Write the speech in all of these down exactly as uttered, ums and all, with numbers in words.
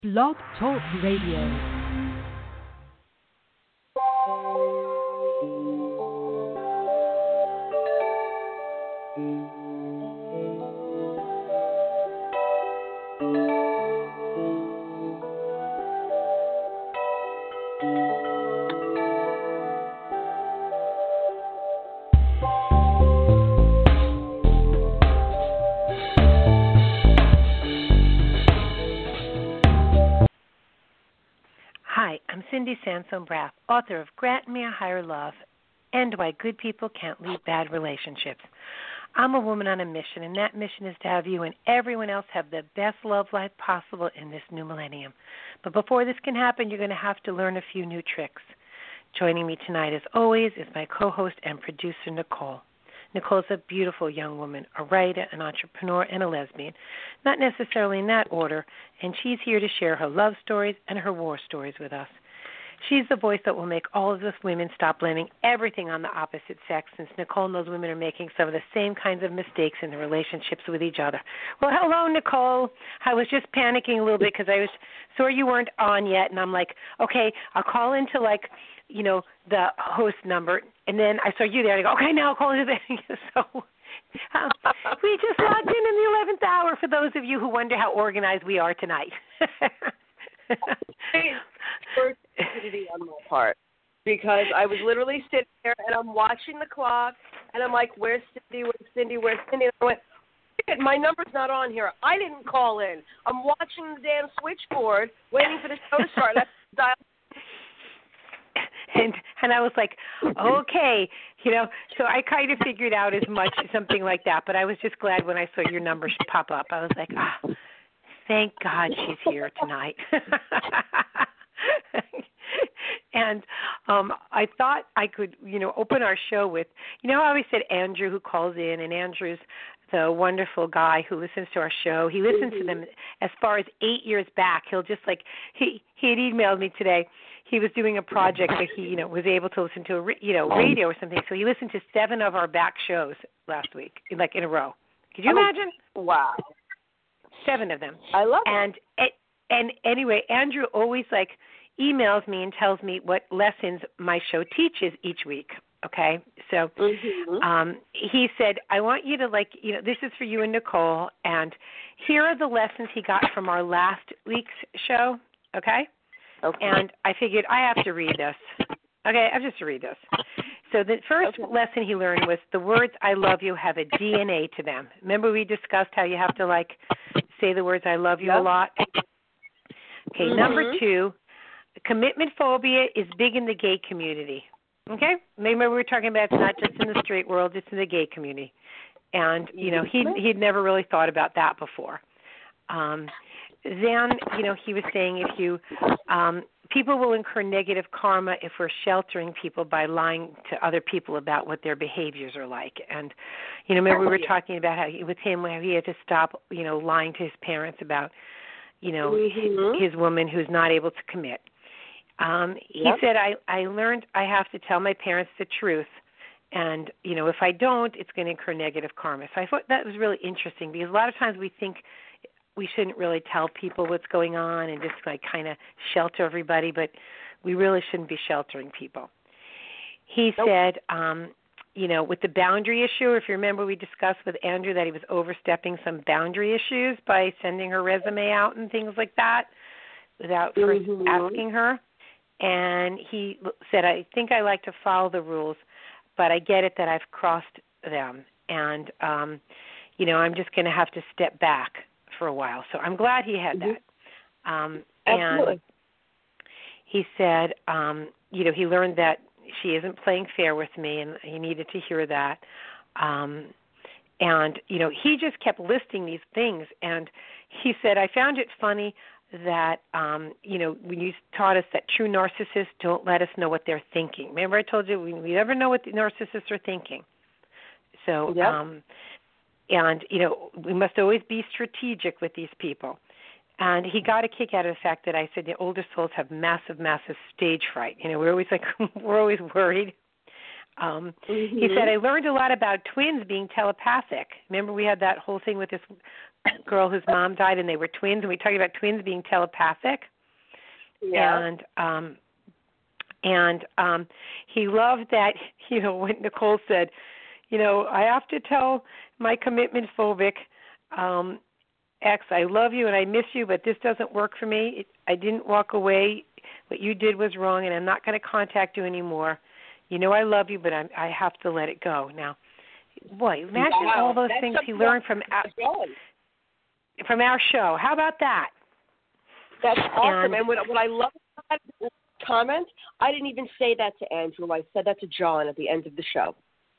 Blog Talk Radio. Hi, I'm Cindy Sansone Braff, author of Grant Me a Higher Love and Why Good People Can't Leave Bad Relationships. I'm a woman on a mission, and that mission is to have you and everyone else have the best love life possible in this new millennium. But before this can happen, you're going to have to learn a few new tricks. Joining me tonight, as always, is my co-host and producer, Nicole. Nicole's a beautiful young woman, a writer, an entrepreneur, and a lesbian. Not necessarily in that order, and she's here to share her love stories and her war stories with us. She's the voice that will make all of us women stop blaming everything on the opposite sex, since Nicole knows women are making some of the same kinds of mistakes in their relationships with each other. Well, hello, Nicole. I was just panicking a little bit because I was sorry you weren't on yet, and I'm like, okay, I'll call into, like, you know, the host number, and then I saw you there, and I go, okay, now I'll call into that. So um, we just logged in in the eleventh hour for those of you who wonder how organized we are tonight. First stupidity on my part, because I was literally sitting there and I'm watching the clock and I'm like, where's Cindy, where's Cindy, where's Cindy? And I went, shit, my number's not on here. I didn't call in. I'm watching the damn switchboard waiting for the show to start. And I dialed. And and I was like, okay, you know, so I kind of figured out as much, something like that, but I was just glad when I saw your number pop up. I was like, ah, thank God she's here tonight. And um, I thought I could, you know, open our show with, you know, I always said Andrew, who calls in, and Andrew's the wonderful guy who listens to our show. He listens to them as far as eight years back. He'll just like, he, he had emailed me today. He was doing a project that he, you know, was able to listen to, a, you know, radio or something. So he listened to seven of our back shows last week, like in a row. Could you imagine? Wow. Seven of them. I love and, it. And, and anyway, Andrew always, like, emails me and tells me what lessons my show teaches each week. Okay, so mm-hmm. um, he said, I want you to, like, you know, this is for you and Nicole, and here are the lessons he got from our last week's show, okay? Okay. And I figured I have to read this. Okay, I have just to read this. So the first okay. lesson he learned was the words I love you have a D N A to them. Remember we discussed how you have to, like, say the words I love you yep. a lot? Okay, mm-hmm. number two, commitment phobia is big in the gay community. Okay? Remember we were talking about it's not just in the straight world, it's in the gay community. And, you know, he he'd never really thought about that before. Um, then, you know, he was saying if you, um, people will incur negative karma if we're sheltering people by lying to other people about what their behaviors are like. And, you know, remember we were talking about how he, with him, how he had to stop, you know, lying to his parents about, you know, mm-hmm. his, his woman who's not able to commit. Um, he yep. said, I, I learned I have to tell my parents the truth. And, you know, if I don't, it's going to incur negative karma. So I thought that was really interesting because a lot of times we think we shouldn't really tell people what's going on and just, like, kind of shelter everybody, but we really shouldn't be sheltering people. He nope. said, um, you know, with the boundary issue, if you remember we discussed with Andrew that he was overstepping some boundary issues by sending her resume out and things like that without first mm-hmm. asking her. And he said, I think I like to follow the rules, but I get it that I've crossed them. And, um, you know, I'm just going to have to step back for a while. So I'm glad he had mm-hmm. that. Um, Absolutely. And he said, um, you know, he learned that she isn't playing fair with me, and he needed to hear that. Um, and, you know, he just kept listing these things. And he said, I found it funny that, um, you know, when you taught us that true narcissists don't let us know what they're thinking. Remember I told you we, we never know what the narcissists are thinking. So, yep. um, and, you know, we must always be strategic with these people. And he got a kick out of the fact that I said the older souls have massive, massive stage fright. You know, we're always like, we're always worried. Um, mm-hmm. He said, I learned a lot about twins being telepathic. Remember we had that whole thing with this girl whose mom died, and they were twins, and we talked about twins being telepathic. Yeah. And um, and um, he loved that, you know, when Nicole said, you know, I have to tell my commitment phobic um, ex, I love you and I miss you, but this doesn't work for me. It, I didn't walk away. What you did was wrong, and I'm not going to contact you anymore. You know I love you, but I'm, I have to let it go. Now, boy, imagine wow. all those That's things he learned from our, from our show. How about that? That's awesome. And, and what, what I love about that comment, I didn't even say that to Andrew. I said that to John at the end of the show.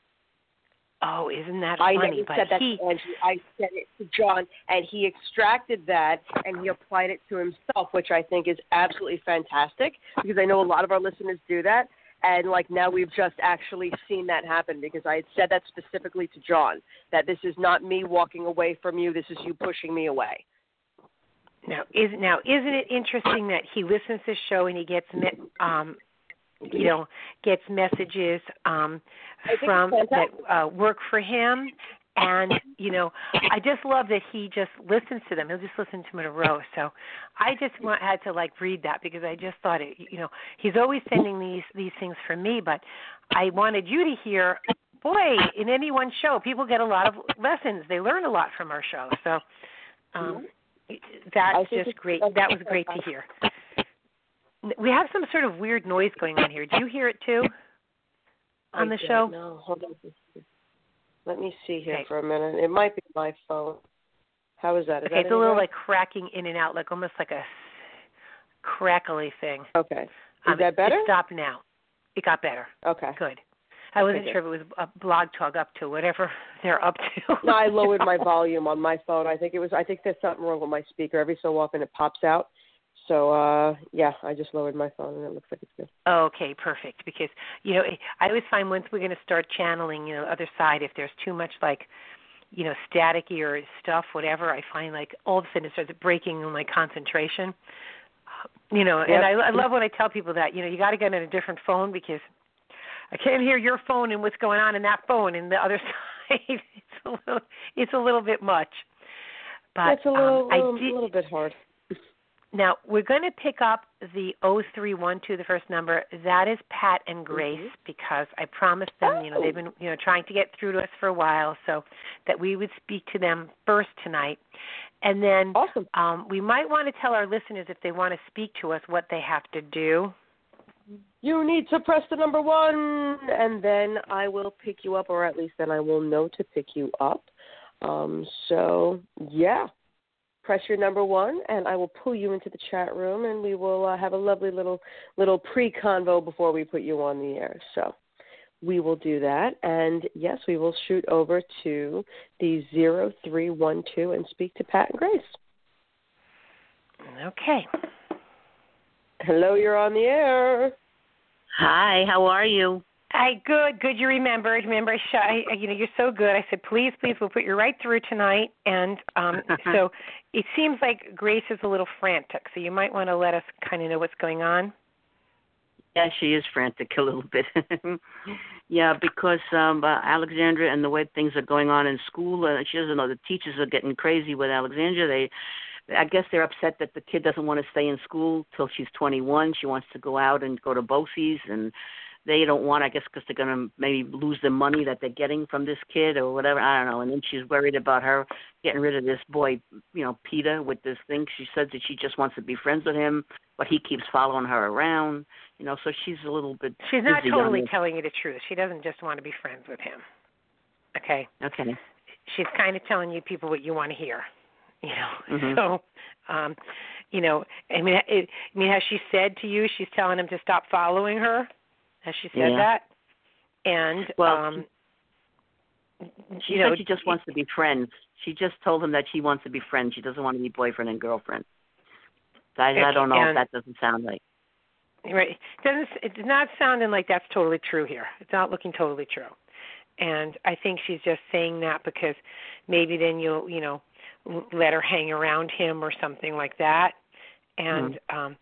Oh, isn't that I funny? never But said that he, to Andrew. I said it to John, and he extracted that and he applied it to himself, which I think is absolutely fantastic because I know a lot of our listeners do that. And, like, now we've just actually seen that happen because I had said that specifically to John, that this is not me walking away from you. This is you pushing me away. Now, is, now isn't it interesting that he listens to the show and he gets, um, you know, gets messages um, from that uh, work for him, and you know, I just love that he just listens to them. He'll just listen to them in a row. So I just want, had to like read that because I just thought it. You know, he's always sending these these things for me, but I wanted you to hear. Boy, in any one show, people get a lot of lessons. They learn a lot from our show. So. Um, That's just great. That was great to hear. We have some sort of weird noise going on here. Do you hear it too on the show? No, hold on. Let me see here okay. for a minute. It might be my phone. How is that? Is okay, that it's a little right? like cracking in and out, like almost like a crackly thing. Okay. Is um, that better? It stopped now. It got better. Okay. Good. I wasn't okay, sure if it was a Blog Talk up to whatever they're up to. No, I lowered my volume on my phone. I think it was. I think there's something wrong with my speaker. Every so often it pops out. So uh, yeah, I just lowered my phone and it looks like it's good. Okay, perfect. Because you know, I always find once we're going to start channeling, you know, the other side, if there's too much like, you know, staticky or stuff, whatever, I find like all of a sudden it starts breaking my concentration. You know, yep. and I, I love when I tell people that, you know, you got to get on a different phone because I can't hear your phone and what's going on in that phone and the other side. It's a little, it's a little bit much. But it's a little, um, little, I did, little bit hard. Now, we're going to pick up the oh three one two, the first number. That is Pat and Grace, mm-hmm. because I promised them, you know, they've been, you know, trying to get through to us for a while, so that we would speak to them first tonight. And then awesome. um, we might want to tell our listeners, if they want to speak to us, what they have to do. You need to press the number one, and then I will pick you up, or at least then I will know to pick you up. Um, so, yeah. Press your number one, and I will pull you into the chat room, and we will uh, have a lovely little little pre-convo before we put you on the air. So we will do that, and yes, we will shoot over to the zero three one two and speak to Pat and Grace. Okay. Hello, you're on the air. Hi, how are you? Hi, good, good. You remembered. Remember, I, I, you know, you're so good. I said, please, please, we'll put you right through tonight. And um, so it seems like Grace is a little frantic, so you might want to let us kind of know what's going on. Yeah, she is frantic a little bit. yeah, because um, uh, Alexandra and the way things are going on in school, uh, she doesn't know the teachers are getting crazy with Alexandra. They, I guess they're upset that the kid doesn't want to stay in school till she's twenty-one. She wants to go out and go to BOCES, and they don't want, I guess, because they're going to maybe lose the money that they're getting from this kid or whatever. I don't know. And then she's worried about her getting rid of this boy, you know, Peter, with this thing. She said that she just wants to be friends with him, but he keeps following her around. You know, so she's a little bit She's not totally on telling you the truth. She doesn't just want to be friends with him. Okay? Okay. She's kind of telling you people what you want to hear. You know, mm-hmm. so, um, you know, I mean, it, I mean, has she said to you she's telling him to stop following her? Has she said yeah. that? And, well, um, she you said know, she just wants to be friends. She just told him that she wants to be friends. She doesn't want to be boyfriend and girlfriend. I, I don't know if that doesn't sound like. Right. It doesn't, it's not sounding like that's totally true here. It's not looking totally true. And I think she's just saying that because maybe then you'll, you know, let her hang around him or something like that. And, mm-hmm. um,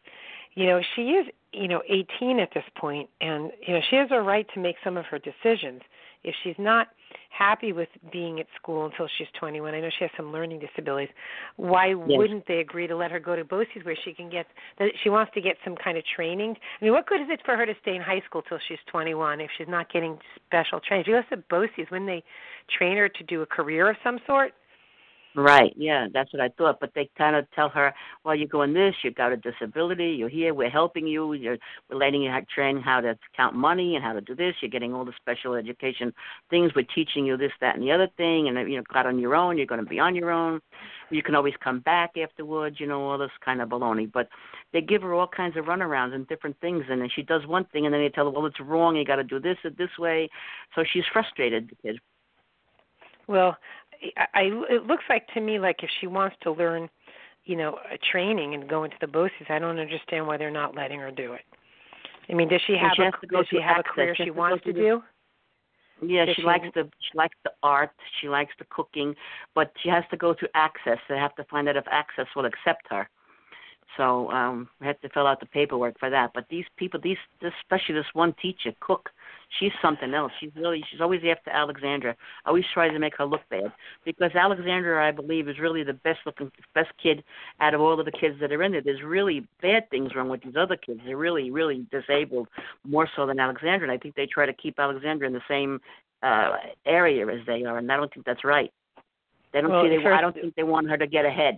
you know, she is, you know, eighteen at this point, and, you know, she has a right to make some of her decisions. If she's not happy with being at school until she's twenty-one, I know she has some learning disabilities, why Yes. wouldn't they agree to let her go to BOCES where she can get, that she wants to get some kind of training? I mean, what good is it for her to stay in high school till she's twenty-one if she's not getting special training? If you go to BOCES, wouldn't they train her to do a career of some sort? Right, yeah, that's what I thought. But they kind of tell her, well, you're doing this, you've got a disability, you're here, we're helping you, you're, we're letting you ha- train how to count money and how to do this, you're getting all the special education things, we're teaching you this, that, and the other thing, and, you know, got on your own, you're going to be on your own, you can always come back afterwards, you know, all this kind of baloney. But they give her all kinds of runarounds and different things, and then she does one thing, and then they tell her, well, it's wrong, you got to do this or this way. So she's frustrated, the kid. Well, I, it looks like to me like if she wants to learn, you know, a training and go into the BOCES, I don't understand why they're not letting her do it. I mean, does she have she a does she have access. a career she, she wants to to do? Yeah, does she, she likes the she likes the art, she likes the cooking, but she has to go through Access. They have to find out if Access will accept her. So um, we have to fill out the paperwork for that. But these people, these especially this one teacher, Cook, she's something else. She's really, she's always after Alexandra. Always tries to make her look bad because Alexandra, I believe, is really the best looking, best kid out of all of the kids that are in there. There's really bad things wrong with these other kids. They're really, really disabled more so than Alexandra. And I think they try to keep Alexandra in the same uh, area as they are, and I don't think that's right. They don't well, see. They, first, I don't think they want her to get ahead.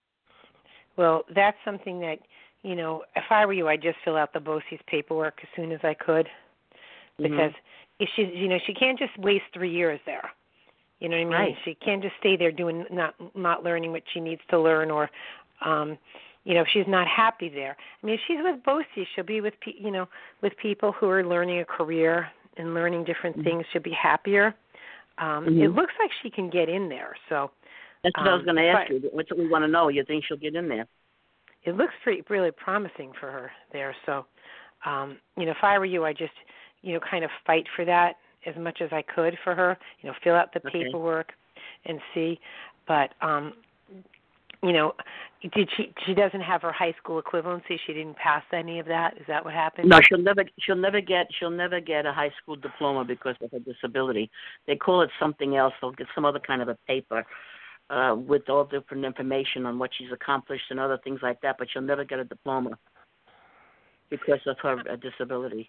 Well, that's something that, you know, if I were you, I'd just fill out the BOCES paperwork as soon as I could, because mm-hmm. if she's, you know, she can't just waste three years there. You know what I mean? Right. She can't just stay there doing not not learning what she needs to learn, or, um, you know, if she's not happy there. I mean, if she's with BOCES, she'll be with, pe- you know, with people who are learning a career and learning different mm-hmm. things. She'll be happier. Um, mm-hmm. It looks like she can get in there, so. That's what um, I was going to ask but, you. What's what we want to know? You think she'll get in there? It looks pretty, really promising for her there. So, um, you know, if I were you, I'd just, you know, kind of fight for that as much as I could for her. You know, fill out the Okay. paperwork and see. But, um, you know, did she? She doesn't have her high school equivalency. She didn't pass any of that. Is that what happened? No, she'll never. She'll never get. She'll never get a high school diploma because of her disability. They call it something else. They'll get some other kind of a paper. Uh, with all different information on what she's accomplished and other things like that, but she'll never get a diploma because of her uh, disability.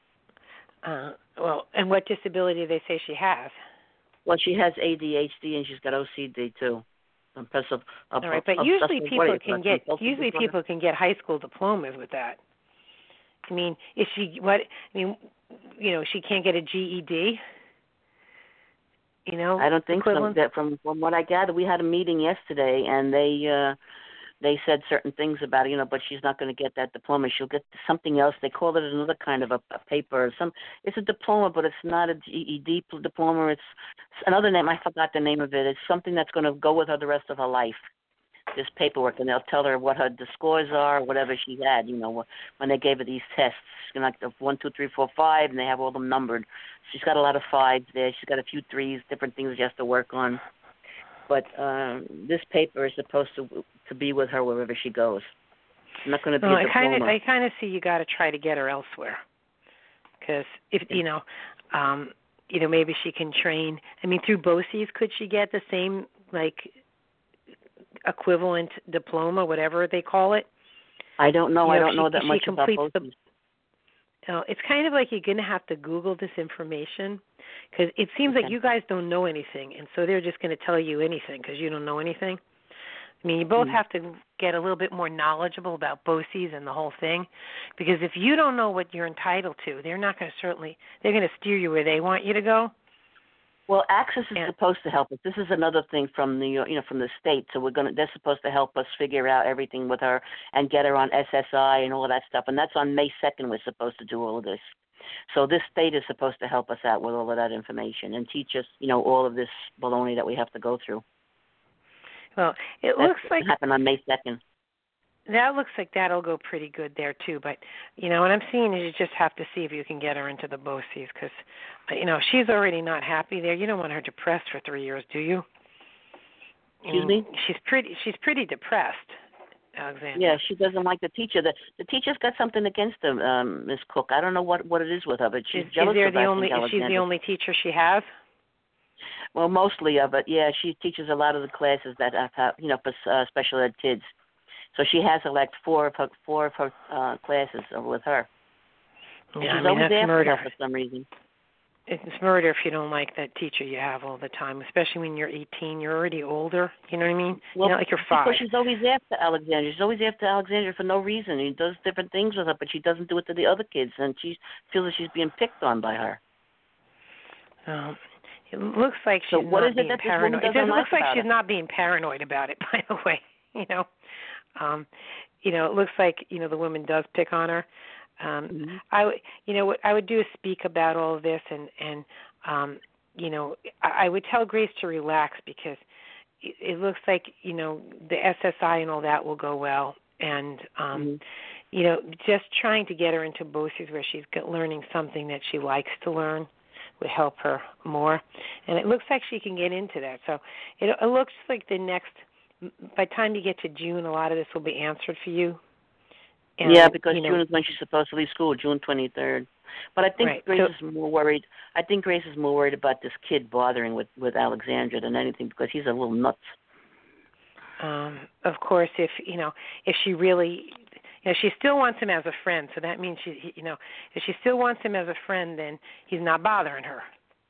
Uh, well, and what disability do they say she has? Well, she has A D H D and she's got O C D too. Impressive. All right, but usually people can get usually people can get high school diplomas with that. I mean, is she what? I mean, you know, she can't get a G E D. You know, I don't think equivalent? so. That from from what I gathered, we had a meeting yesterday, and they uh, they said certain things about it. You know, but she's not going to get that diploma. She'll get something else. They call it another kind of a, a paper. Some it's a diploma, but it's not a G E D diploma. It's another name. I forgot the name of it. It's something that's going to go with her the rest of her life. This paperwork, and they'll tell her what her the scores are, whatever she had. You know, when they gave her these tests, she's like the one, two, three, four, five, and they have all them numbered. She's got a lot of fives there. She's got a few threes, different things she has to work on. But um, this paper is supposed to to be with her wherever she goes. It's not going to be well, a diploma. I kind of, I kind of see you got to try to get her elsewhere, because if you know, um, you know, maybe she can train. I mean, through BOCES, could she get the same like equivalent diploma, whatever they call it? I don't know. You know I don't she, know that much about BOCES. The, uh, it's kind of like you're going to have to Google this information, because it seems okay. like you guys don't know anything, and so they're just going to tell you anything because you don't know anything. I mean, you both mm. have to get a little bit more knowledgeable about BOCES and the whole thing, because if you don't know what you're entitled to, they're not going to certainly, they're going to steer you where they want you to go. Well, Access is and, supposed to help us. This is another thing from the you know from the state. So we're gonna they're supposed to help us figure out everything with her and get her on S S I and all of that stuff. And that's on May second. We're supposed to do all of this. So this state is supposed to help us out with all of that information and teach us you know all of this baloney that we have to go through. Well, it that's looks like happen on May second. That looks like that'll go pretty good there too. But you know what I'm seeing is you just have to see if you can get her into the BOCES, because you know if she's already not happy there, you don't want her depressed for three years, do you? Excuse me? She's pretty. She's pretty depressed. Alexandra. Yeah, she doesn't like the teacher. The the teacher's got something against her, um, Miss Cook. I don't know what, what it is with her, but she's is, jealous is there of the I only? think, Is she the Alexandra. only teacher she has? Well, mostly of it. Yeah, she teaches a lot of the classes that have, have you know, for uh, special ed kids. So she has like four of her four of her uh, classes with her. And Yeah, she's I mean always that's after murder. her for some reason. It's murder if you don't like that teacher you have all the time, especially when you're eighteen. You're already older. You know what I mean? Well, you're not like you're five. because she's always after Alexandra. She's always after Alexandra for no reason. He does different things with her, but she doesn't do it to the other kids, and she feels that she's being picked on by her. Um, it looks like she's so what not is it being that this paranoid. woman It doesn't doesn't like looks like about she's her? not being paranoid about it. By the way, you know, um, you know, it looks like you know the woman does pick on her. Um, Mm-hmm. I would, you know, what I would do is speak about all of this, and and um, you know, I, I would tell Grace to relax because it, it looks like you know the S S I and all that will go well, and um, Mm-hmm. you know, just trying to get her into BOCES where she's got, learning something that she likes to learn would help her more, and it looks like she can get into that. So it, it looks like the next, by the time you get to June, a lot of this will be answered for you. And, yeah, because you know, June is when she's supposed to leave school, June twenty-third. But I think right. Grace so, is more worried. I think Grace is more worried about this kid bothering with, with Alexandra than anything because he's a little nuts. Um, of course, if you know, if she really, you know, she still wants him as a friend. So that means she, you know, if she still wants him as a friend, then he's not bothering her.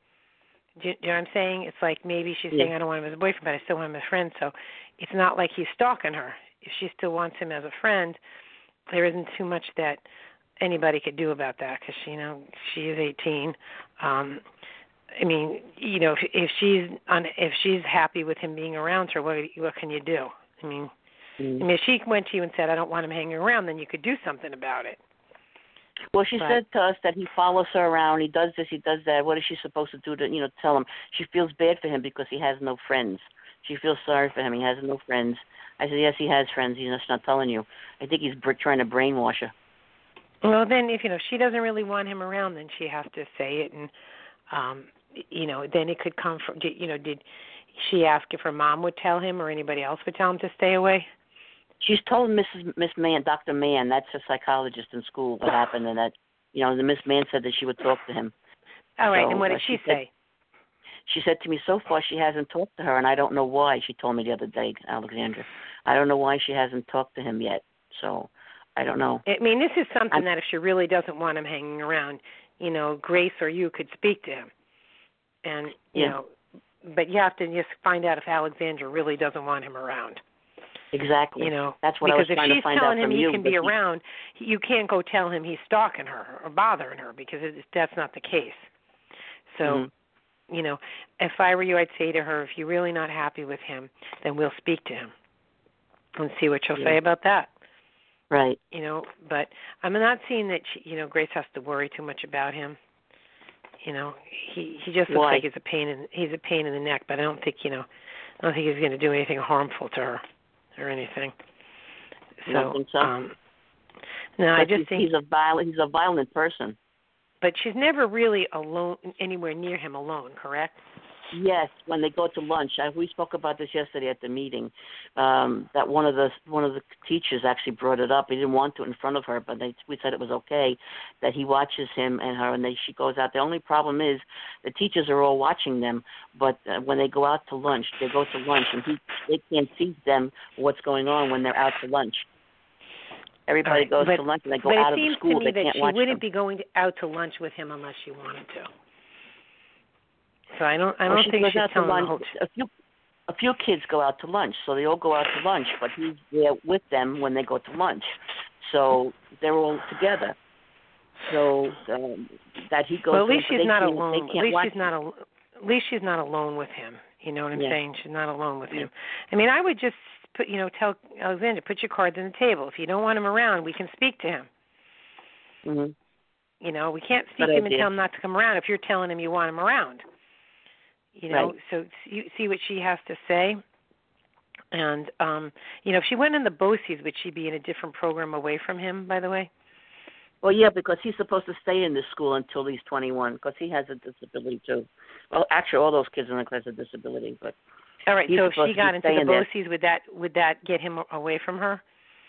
Do you, do you know what I'm saying? It's like maybe she's Yeah. saying I don't want him as a boyfriend, but I still want him as a friend. So it's not like he's stalking her. If she still wants him as a friend, there isn't too much that anybody could do about that because you know she is eighteen. Um, I mean, you know, if, if she's on, if she's happy with him being around her, what what can you do? I mean, Mm. I mean, if she went to you and said, "I don't want him hanging around," then you could do something about it. Well, she But- said to us that he follows her around. He does this. He does that. What is she supposed to do to, you know, tell him? She feels bad for him because he has no friends. She feels sorry for him. He has no friends. I said, yes, he has friends. He's just not telling you. I think he's br- trying to brainwash her. Well, then, if you know she doesn't really want him around, then she has to say it, and um, you know, then it could come from. You know, did she ask if her mom would tell him or anybody else would tell him to stay away? She's told Missus Miss Mann, Doctor Mann, that's a psychologist in school, what happened, and that, you know, the Miss Mann said that she would talk to him. All right, So, and what did uh, she, she said- say? She said to me, so far she hasn't talked to her, and I don't know why. She told me the other day, Alexandra. I don't know why she hasn't talked to him yet. So, I don't know. I mean, this is something I'm, that if she really doesn't want him hanging around, you know, Grace or you could speak to him, and you Yeah. know, but you have to just find out if Alexandra really doesn't want him around. Exactly. You know, that's what because I was if trying she's to find out telling him from he you. can be but he- around, you can't go tell him he's stalking her or bothering her because it, that's not the case. So, Mhm. you know, if I were you, I'd say to her, if you're really not happy with him, then we'll speak to him and see what she'll Yeah. say about that. Right. You know, but I'm not seeing that she, you know, Grace has to worry too much about him. You know, he he just looks Why? like he's a pain in he's a pain in the neck, but I don't think you know, I don't think he's going to do anything harmful to her or anything. You So, don't think so? um, no, I But just he's, think. he's a violent. He's a violent person. But she's never really alone anywhere near him alone, correct? Yes, when they go to lunch. I, we spoke about this yesterday at the meeting. Um, that one of the one of the teachers actually brought it up. He didn't want to in front of her, but they, we said it was okay that he watches him and her, and they, she goes out. The only problem is the teachers are all watching them, but uh, when they go out to lunch, they go to lunch, and he, they can't see them what's going on when they're out to lunch. Everybody Right, goes but, to lunch, and they go but out it of the seems school. to me They that can't she watch wouldn't them. be going to, out to lunch with him unless she wanted to. So I don't. I Well, don't she think goes she's out to telling the lunch. whole. A few, a few kids go out to lunch, so they all go out to lunch. But he's there with them when they go to lunch, so they're all together. So um, that he goes. Well, at least to, she's not can't, alone. They At can't least watch she's not. Al- at least she's not alone with him. You know what I'm Yeah. saying? She's not alone with Yeah. him. I mean, I would just put, you know, tell Alexandra, put your cards on the table. If you don't want him around, we can speak to him. Mm-hmm. You know, we can't speak Good to him and idea. tell him not to come around if you're telling him you want him around. You know, Right. so you see what she has to say. And, um, you know, if she went in the BOCES, would she be in a different program away from him, by the way? Well, yeah, because he's supposed to stay in this school until he's twenty-one, because he has a disability too. Well, actually, all those kids in the class have disability, but All right, he's so if supposed she to got be into the staying there. BOCES, would that would that get him away from her?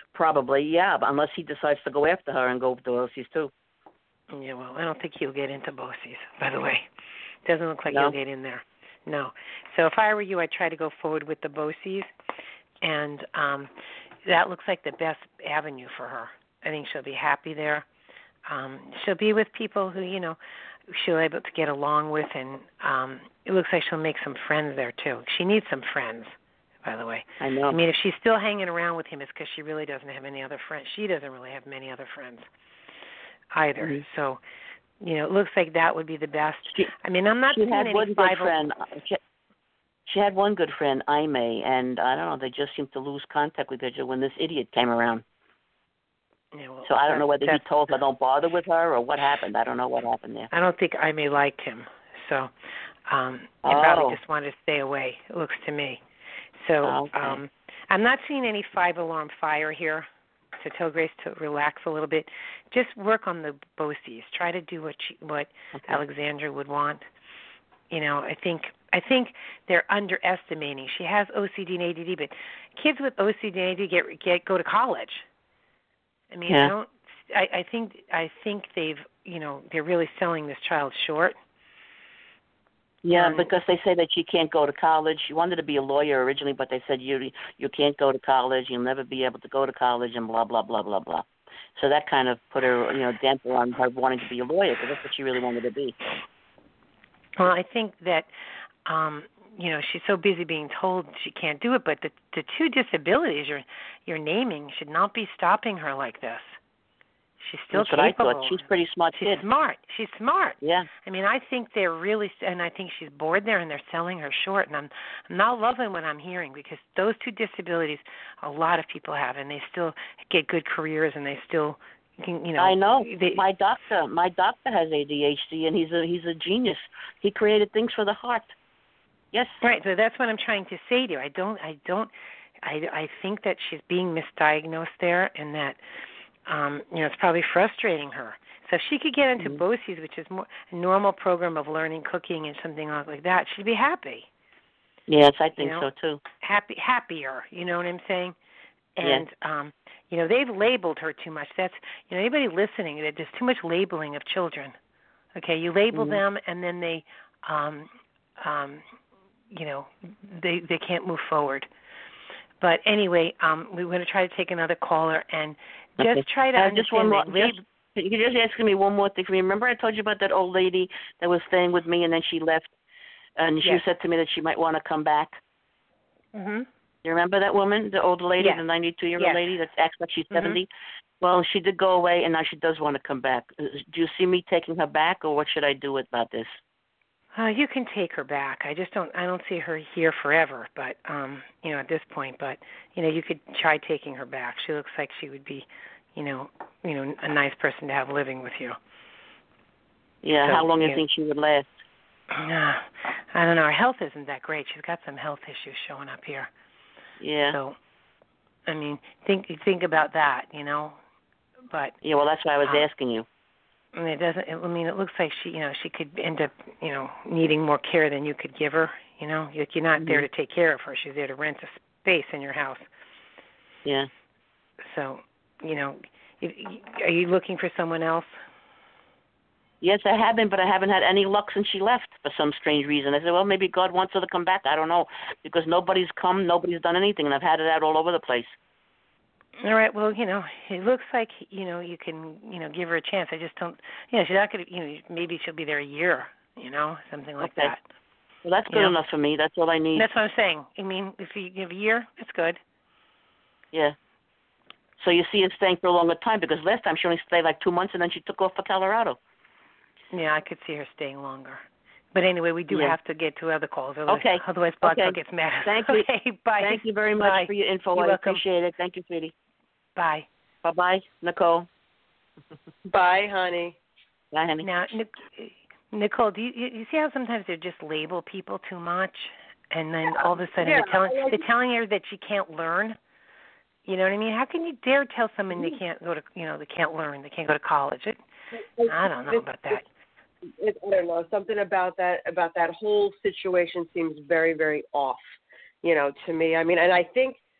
Probably, yeah, but unless he decides to go after her and go to BOCES too. Yeah, well, I don't think he'll get into BOCES, by the way. Doesn't look like No? he'll get in there. No. So if I were you, I'd try to go forward with the BOCES, and um, that looks like the best avenue for her. I think she'll be happy there. Um, she'll be with people who, you know, she'll be able to get along with, and um, it looks like she'll make some friends there, too. She needs some friends, by the way. I know. I mean, if she's still hanging around with him, it's because she really doesn't have any other friends. She doesn't really have many other friends either. Mm-hmm. So, you know, it looks like that would be the best. She, I mean, I'm not she seeing had any one five good friend. She, she had one good friend, Aimee, and I don't know, they just seemed to lose contact with each other when this idiot came around. Yeah, well, so I don't know whether he told her don't bother with her or what happened. I don't know what happened there. I don't think Aimee liked him, so um, he oh. probably just wanted to stay away, it looks to me. So okay. um, I'm not seeing any five-alarm fire here. So tell Grace to relax a little bit. Just work on the BOCES. Try to do what she, what okay. Alexandra would want. You know, I think I think they're underestimating. She has O C D and A D D, but kids with O C D and A D D get get go to college. I mean, yeah. I don't. I, I think I think they've you know they're really selling this child short. Yeah, um, because they say that she can't go to college. She wanted to be a lawyer originally, but they said you you can't go to college. You'll never be able to go to college, and blah blah blah blah blah. So that kind of put her, you know, damper on her wanting to be a lawyer, because that's what she really wanted to be. Well, I think that um, you know she's so busy being told she can't do it, but the the two disabilities you're you're naming should not be stopping her like this. She's still That's what capable. I thought. She's pretty smart She's kid. smart. She's smart. Yeah. I mean, I think they're really, and I think she's bored there, and they're selling her short. And I'm, I'm not loving what I'm hearing, because those two disabilities, a lot of people have, and they still get good careers, and they still, you know. I know. They, my doctor, my doctor has A D H D, and he's a he's a genius. He created things for the heart. Yes. Right. So that's what I'm trying to say to you. I don't. I don't. I I think that she's being misdiagnosed there, and that. Um, you know, it's probably frustrating her. So if she could get into mm-hmm. BOCES, which is more a normal program of learning cooking and something like that, she'd be happy. Yes, I think you know? so too. Happy, happier. You know what I'm saying? And yeah. um, you know, they've labeled her too much. That's you know, anybody listening, there's too much labeling of children. Okay, you label mm-hmm. them, and then they, um, um, you know, they they can't move forward. But anyway, um, we're going to try to take another caller and. Just okay. try to uh, understand. Just one more. Lab- just, you could just ask me one more thing. Remember, I told you about that old lady that was staying with me, and then she left, and she yes. said to me that she might want to come back. Mhm. You remember that woman, the old lady, yes. the ninety-two-year-old yes. lady that acts like she's mm-hmm. seventy? Well, she did go away, and now she does want to come back. Do you see me taking her back, or what should I do about this? Uh, you can take her back. I just don't. I don't see her here forever. But um, you know, at this point, but you know, you could try taking her back. She looks like she would be, you know, you know, a nice person to have living with you. Yeah. So, how long do you know, think she would last? Uh, I don't know. Her health isn't that great. She's got some health issues showing up here. Yeah. So, I mean, think think about that. You know, but yeah. Well, that's why I was um, asking you. I mean, it doesn't. I mean, it looks like she, you know, she could end up, you know, needing more care than you could give her. You know, you're not mm-hmm. there to take care of her. She's there to rent a space in your house. Yeah. So, you know, are you looking for someone else? Yes, I have been, but I haven't had any luck since she left for some strange reason. I said, well, maybe God wants her to come back. I don't know, because nobody's come, nobody's done anything, and I've had it out all over the place. All right. Well, you know, it looks like, you know, you can, you know, give her a chance. I just don't, you know, she's not going to, you know, maybe she'll be there a year, you know, something like okay. that. Well, that's good you know? enough for me. That's all I need. That's what I'm saying. I mean, if you give a year, it's good. Yeah. So you see her staying for a longer time, because last time she only stayed like two months, and then she took off for Colorado. Yeah, I could see her staying longer. But anyway, we do yeah. have to get to other calls. Otherwise, okay. Otherwise, Blog okay. Talk gets mad. Thank you. Okay, bye. Thank you very much bye. for your info. You're I welcome. appreciate it. Thank you, sweetie. Bye. Bye-bye, Nicole. Bye, honey. Bye, honey. Now, Nicole, do you, you see how sometimes they just label people too much, and then all of a sudden yeah. they're telling they're telling her that she can't learn? You know what I mean? How can you dare tell someone they can't go to, you know, they can't learn, they can't go to college? It, I don't know about that. It, I don't know. Something about that about that whole situation seems very, very off. You know, to me. I mean, and I think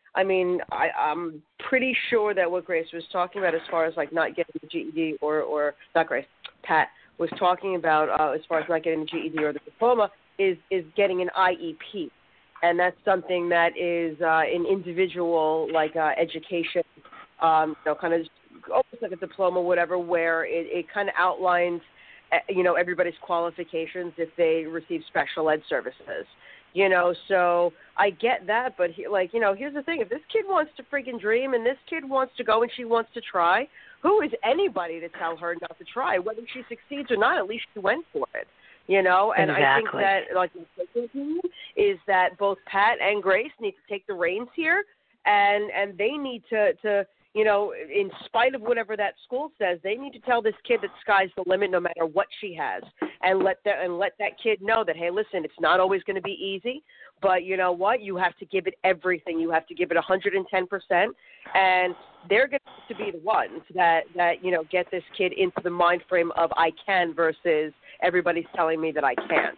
I mean, I, I'm pretty sure that what Grace was talking about as far as like not getting the G E D or, or not Grace, Pat was talking about uh, as far as not getting the G E D or the diploma is, is getting an I E P. And that's something that is uh, an individual like uh, education, um, you know, kind of almost like a diploma, whatever, where it, it kind of outlines, you know, everybody's qualifications if they receive special ed services. You know, so I get that, but he, like, you know, here's the thing. If this kid wants to freaking dream and this kid wants to go and she wants to try, who is anybody to tell her not to try? Whether she succeeds or not, at least she went for it. You know, and exactly. I think that, like, the thing is that both Pat and Grace need to take the reins here, and, and they need to, to, you know, in spite of whatever that school says, they need to tell this kid that sky's the limit no matter what she has, and let that and let that kid know that, hey, listen, it's not always going to be easy, but you know what? You have to give it everything. You have to give it one hundred ten percent, and they're going to be the ones that, that, you know, get this kid into the mind frame of I can versus everybody's telling me that I can't.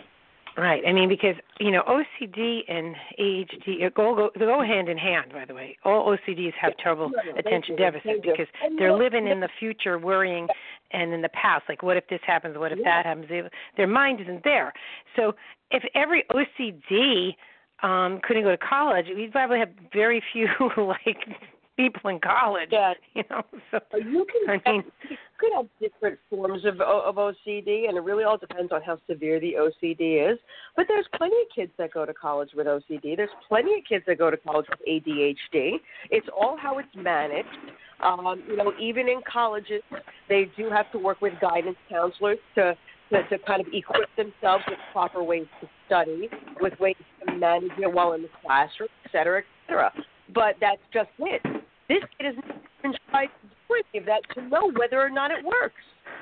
Right. I mean, because, you know, O C D and A D H D go, go, they go hand in hand, by the way. All O C Ds have terrible no, no, attention do, deficit because they're living in the future worrying and in the past, like what if this happens, what if yeah. that happens. They, their mind isn't there. So if every O C D um, couldn't go to college, we'd probably have very few, like, people in college. Yeah. You know, so, you can I mean, you could have different forms of of O C D, and it really all depends on how severe the O C D is. But there's plenty of kids that go to college with O C D. There's plenty of kids that go to college with A D H D. It's all how it's managed. Um, you know, even in colleges, they do have to work with guidance counselors to to, to kind of equip themselves with proper ways to study, with ways to manage it while in the classroom, et cetera, et cetera. But that's just it. This kid has never even tried to do any of that to know whether or not it works.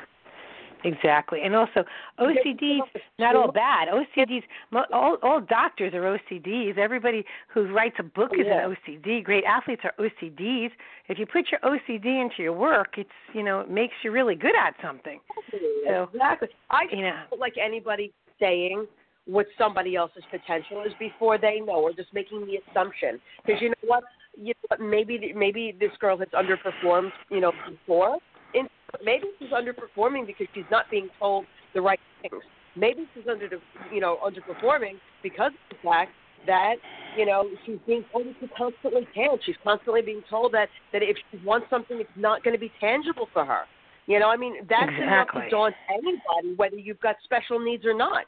Exactly. And also, O C Ds, not all bad. O C Ds, all, all doctors are O C Ds. Everybody who writes a book is yeah. an O C D. Great athletes are O C Ds. If you put your O C D into your work, it's, you know, it makes you really good at something. So, exactly. I you know, don't like anybody saying what somebody else's potential is before they know, or just making the assumption. Because you know what? You know what? Maybe, maybe this girl has underperformed, you know, before. In, maybe she's underperforming because she's not being told the right things. Maybe she's under, the, you know, underperforming because of the fact that, you know, she's being told that she constantly can't. She's constantly being told that, that if she wants something, it's not going to be tangible for her. You know, I mean, that's exactly. enough to daunt anybody, whether you've got special needs or not.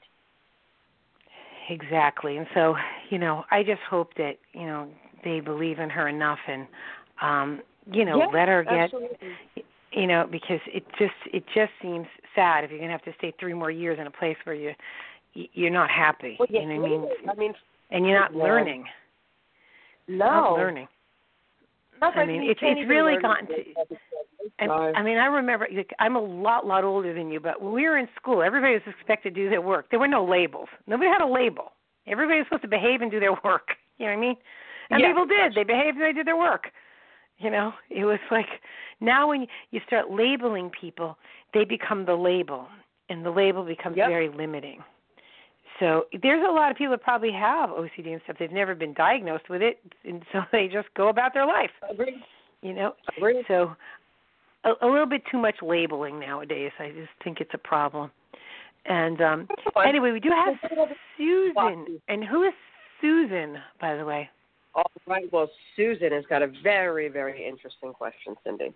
Exactly. And so, you know, I just hope that, you know, they believe in her enough and, um, you know, yeah, let her get, absolutely. you know, because it just it just seems sad if you're going to have to stay three more years in a place where you, you're not happy. Well, yeah, you know what I mean? I mean, and you're not yeah. learning. No. Not learning. Not I mean, it's it's really gotten to. And, I mean, I remember. Like, I'm a lot, lot older than you, but when we were in school, everybody was expected to do their work. There were no labels. Nobody had a label. Everybody was supposed to behave and do their work. You know what I mean? And yeah. people did. They behaved and they did their work. You know, it was like now when you start labeling people, they become the label, and the label becomes yep. very limiting. So there's a lot of people that probably have O C D and stuff. They've never been diagnosed with it, and so they just go about their life. Agreed. You know, Agreed. so a, a little bit too much labeling nowadays. I just think it's a problem. And um, anyway, we do have Susan. And who is Susan, by the way? All right. Well, Susan has got a very, very interesting question, Cindy.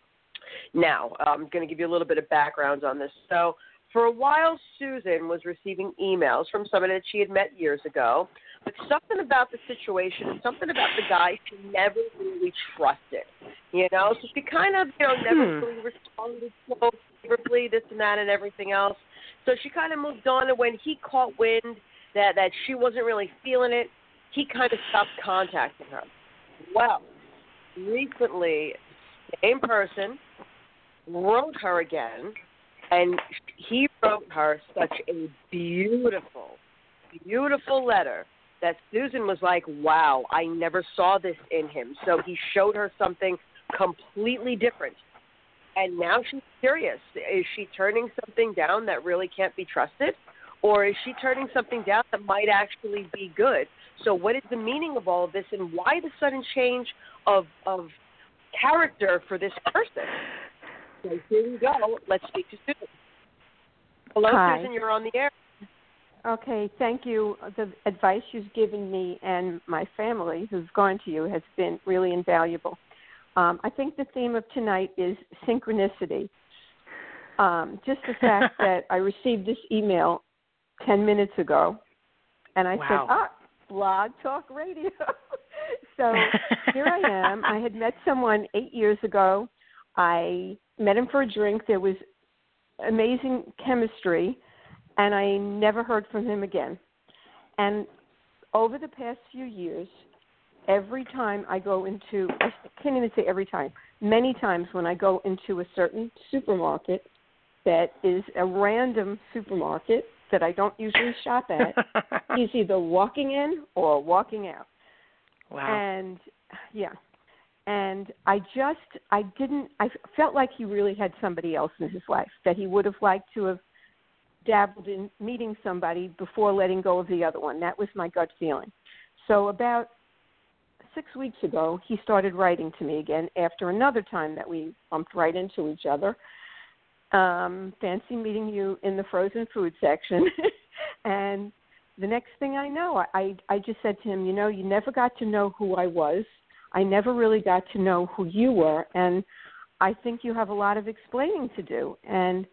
Now, I'm going to give you a little bit of background on this. So, for a while, Susan was receiving emails from somebody that she had met years ago, but something about the situation and something about the guy she never really trusted. You know, so she kind of, you know, never hmm. really responded so favorably, this and that and everything else. So she kind of moved on, and when he caught wind that, that she wasn't really feeling it, he kind of stopped contacting her. Well, recently, same person wrote her again, and he wrote her such a beautiful, beautiful letter that Susan was like, wow, I never saw this in him. So he showed her something completely different. And now she's curious. Is she turning something down that really can't be trusted? Or is she turning something down that might actually be good? So what is the meaning of all of this, and why the sudden change of of character for this person? So here we go. Let's speak to Susan. Hello, Hi. Susan. You're on the air. Okay, thank you. The advice you've given me and my family who's gone to you has been really invaluable. Um, I think the theme of tonight is synchronicity. Um, just the fact that I received this email ten minutes ago, and I wow. said, ah, Blog Talk Radio. So here I am. I had met someone eight years ago. I met him for a drink. There was amazing chemistry, and I never heard from him again. And over the past few years, every time I go into, I can't even say every time, many times when I go into a certain supermarket that is a random supermarket that I don't usually shop at, he's either walking in or walking out. Wow. And, yeah. And I just, I didn't, I felt like he really had somebody else in his life, that he would have liked to have dabbled in meeting somebody before letting go of the other one. That was my gut feeling. So about six weeks ago, he started writing to me again after another time that we bumped right into each other. Um, fancy meeting you in the frozen food section. And the next thing I know, I, I just said to him, you know, you never got to know who I was. I never really got to know who you were, and I think you have a lot of explaining to do. And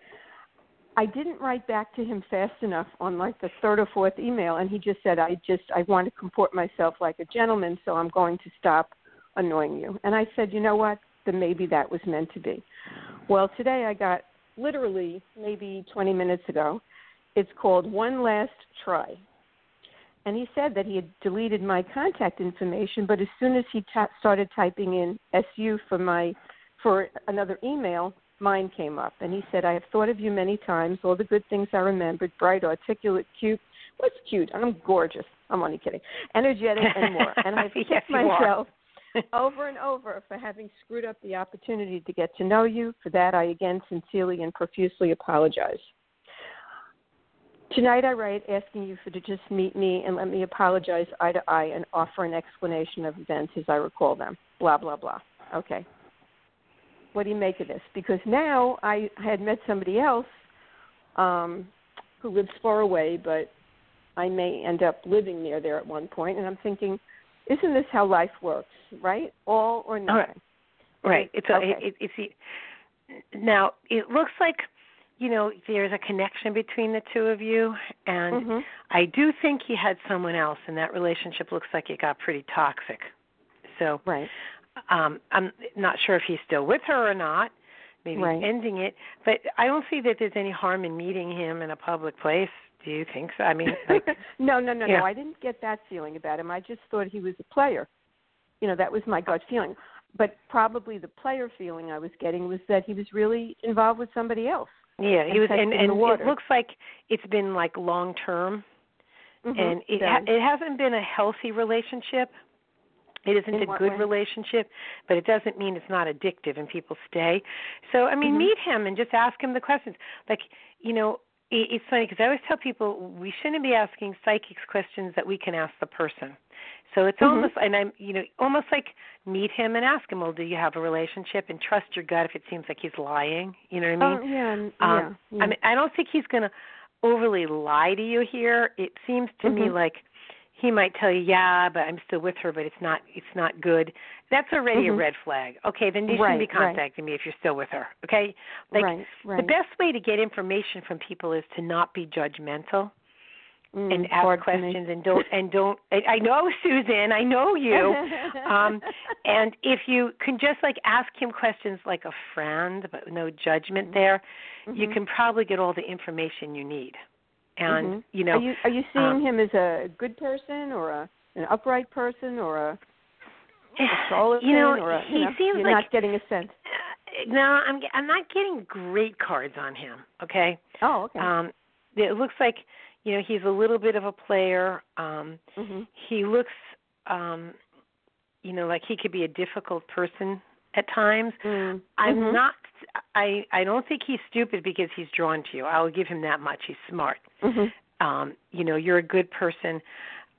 I didn't write back to him fast enough on like the third or fourth email, and he just said, I just, I want to comport myself like a gentleman, so I'm going to stop annoying you. And I said, you know what, then maybe that was meant to be. Well, today I got literally maybe twenty minutes ago, it's called One Last Try. And he said that he had deleted my contact information, but as soon as he ta- started typing in S U for my for another email, mine came up. And he said, I have thought of you many times, all the good things I remembered, bright, articulate, cute. What's cute? I'm gorgeous. I'm only kidding. Energetic and more. And I've kicked yes, myself over and over for having screwed up the opportunity to get to know you. For that, I again sincerely and profusely apologize. Tonight I write asking you for to just meet me and let me apologize eye to eye and offer an explanation of events as I recall them. Blah, blah, blah. Okay. What do you make of this? Because now I had met somebody else um, who lives far away, but I may end up living near there at one point, and I'm thinking, isn't this how life works, right? All or nothing. All right. Right. It's a, okay. it, it, it's now it looks like, you know, there's a connection between the two of you, and mm-hmm. I do think he had someone else, and that relationship looks like it got pretty toxic. So right. um, I'm not sure if he's still with her or not. Maybe right. he's ending it, but I don't see that there's any harm in meeting him in a public place. Do you think so? I mean, like, no, no, no, yeah. no. I didn't get that feeling about him. I just thought he was a player. You know, that was my gut feeling. But probably the player feeling I was getting was that he was really involved with somebody else. Yeah, he was, and, and it looks like it's been like long term, mm-hmm. and it so, ha- it hasn't been a healthy relationship. It isn't a good way? relationship, but it doesn't mean it's not addictive and people stay. So I mean, mm-hmm. meet him and just ask him the questions. Like, you know, it, it's funny because I always tell people we shouldn't be asking psychics questions that we can ask the person. So it's mm-hmm. almost, and I'm, you know, almost like meet him and ask him, well, do you have a relationship? And trust your gut if it seems like he's lying. You know what I mean? Oh, yeah, um, yeah, yeah. I mean, I don't think he's going to overly lie to you here. It seems to mm-hmm. me like he might tell you, yeah, but I'm still with her, but it's not, it's not good. That's already mm-hmm. a red flag. Okay, then you right, shouldn't be contacting right. me if you're still with her. Okay, like right, right. the best way to get information from people is to not be judgmental. Mm, and ask questions and don't and don't I, I know Susan, I know you. um and if you can just like ask him questions like a friend but no judgment mm-hmm. there, mm-hmm. you can probably get all the information you need. And mm-hmm. you know Are you are you seeing um, him as a good person or a an upright person or a, a charlatan you know, or a, he you know, seems you're like not getting a sense. Uh, no, I'm I'm not getting great cards on him, okay? Oh, okay. Um it looks like you know, he's a little bit of a player. Um, mm-hmm. He looks, um, you know, like he could be a difficult person at times. Mm-hmm. I'm not. I I don't think he's stupid because he's drawn to you. I'll give him that much. He's smart. Mm-hmm. Um, you know, you're a good person.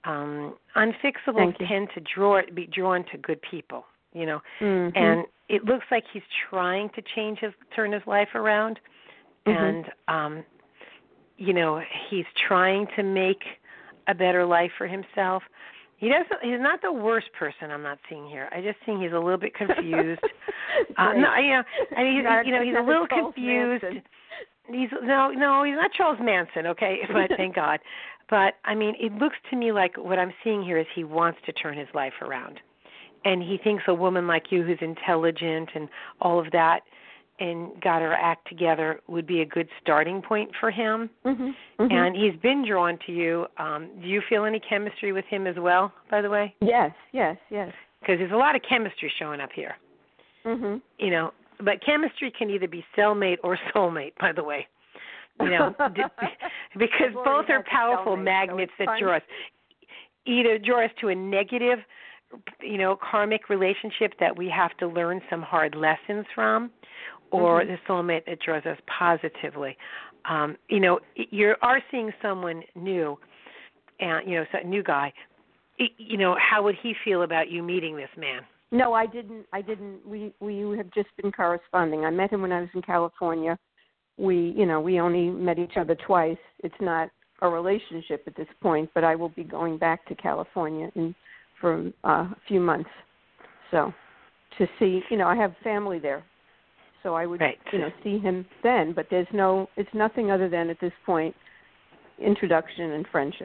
Um, unfixables tend to draw be drawn to good people, you know, mm-hmm. and it looks like he's trying to change his turn his life around, mm-hmm. and um, you know, he's trying to make a better life for himself. He doesn't. He's not the worst person I'm not seeing here. I just think he's a little bit confused. uh, no, you know, I mean, he's, you know, he's a little confused. Manson. He's no, no, he's not Charles Manson. Okay, but thank God. But I mean, it looks to me like what I'm seeing here is he wants to turn his life around, and he thinks a woman like you, who's intelligent and all of that, and got her act together, would be a good starting point for him. Mm-hmm. Mm-hmm. And he's been drawn to you. Um, do you feel any chemistry with him as well, by the way? Yes, yes, yes. Because there's a lot of chemistry showing up here. Mm-hmm. You know, but chemistry can either be cellmate or soulmate, by the way. You know, because both are powerful cellmate, magnets so that draw us. Either draw us to a negative, you know, karmic relationship that we have to learn some hard lessons from, or mm-hmm. the soulmate that draws us positively. Um, you know, you are seeing someone new, and you know, a new guy. You know, how would he feel about you meeting this man? No, I didn't. I didn't. We we have just been corresponding. I met him when I was in California. We, you know, we only met each other twice. It's not a relationship at this point, but I will be going back to California in for uh, a few months. So, to see, you know, I have family there, so I would, right. you know, see him then. But there's no, it's nothing other than at this point, introduction and friendship.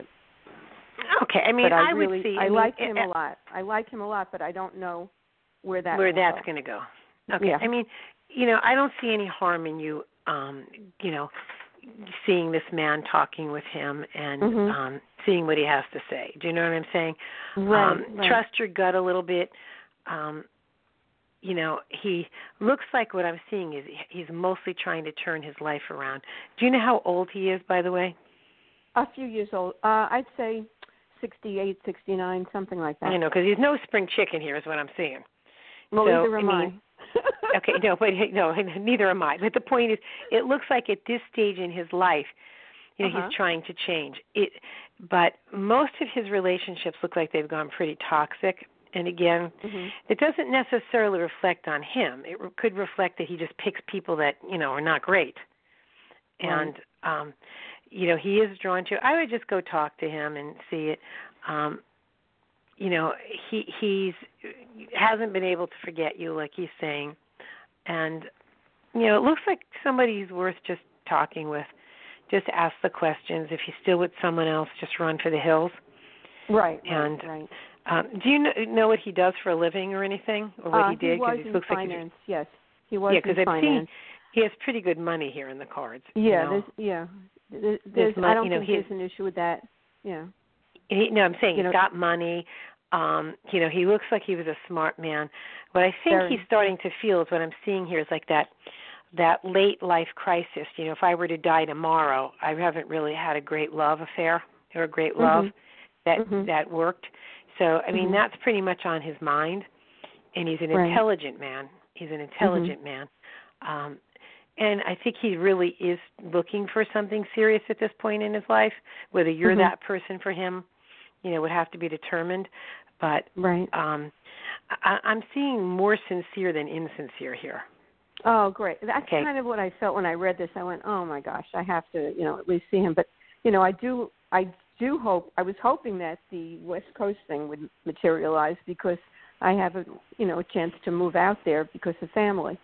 Okay, I mean, but I, I really, would see. I, I mean, like him it, a lot. I like him a lot, but I don't know where that where will that's go. going to go. Okay, yeah. I mean, you know, I don't see any harm in you, um, you know, seeing this man, talking with him, and mm-hmm. um, seeing what he has to say. Do you know what I'm saying? Right, um, right. Trust your gut a little bit. Um, you know, he looks like what I'm seeing is he's mostly trying to turn his life around. Do you know how old he is, by the way? A few years old. Uh, I'd say sixty-eight, sixty-nine, something like that. I know, because he's no spring chicken here is what I'm seeing. Well, so, neither am I. Mean, I. okay, no, but no, neither am I. But the point is, it looks like at this stage in his life, you know, uh-huh. he's trying to change. It, but most of his relationships look like they've gone pretty toxic. And again, mm-hmm. it doesn't necessarily reflect on him. It re- could reflect that he just picks people that, you know, are not great. And, right. um, you know, he is drawn to. I would just go talk to him and see it. Um, you know, he he's hasn't been able to forget you, like he's saying. And, you know, it looks like somebody who's worth just talking with. Just ask the questions. If he's still with someone else, just run for the hills. Right, and, right, right. Um, do you know, know what he does for a living or anything, or what uh, he did? He was he in looks finance. Like yes, he was yeah, in I've finance. Seen, he has pretty good money here in the cards. Yeah, you know? there's, yeah. There's, there's I don't you know, think there's an issue with that. Yeah. He, no, I'm saying you he's know, got money. Um, you know, he looks like he was a smart man. What I think very. he's starting to feel is what I'm seeing here is like that that late life crisis. You know, if I were to die tomorrow, I haven't really had a great love affair or a great love mm-hmm. that mm-hmm. that worked. So, I mean, mm-hmm. that's pretty much on his mind. And he's an right. intelligent man. He's an intelligent mm-hmm. man. Um, and I think he really is looking for something serious at this point in his life. Whether you're mm-hmm. that person for him, you know, would have to be determined. But right. um, I, I'm seeing more sincere than insincere here. Oh, great. That's okay. kind of what I felt when I read this. I went, oh, my gosh, I have to, you know, at least see him. But, you know, I do I do hope, I was hoping that the West Coast thing would materialize because I have, a you know, a chance to move out there because of family.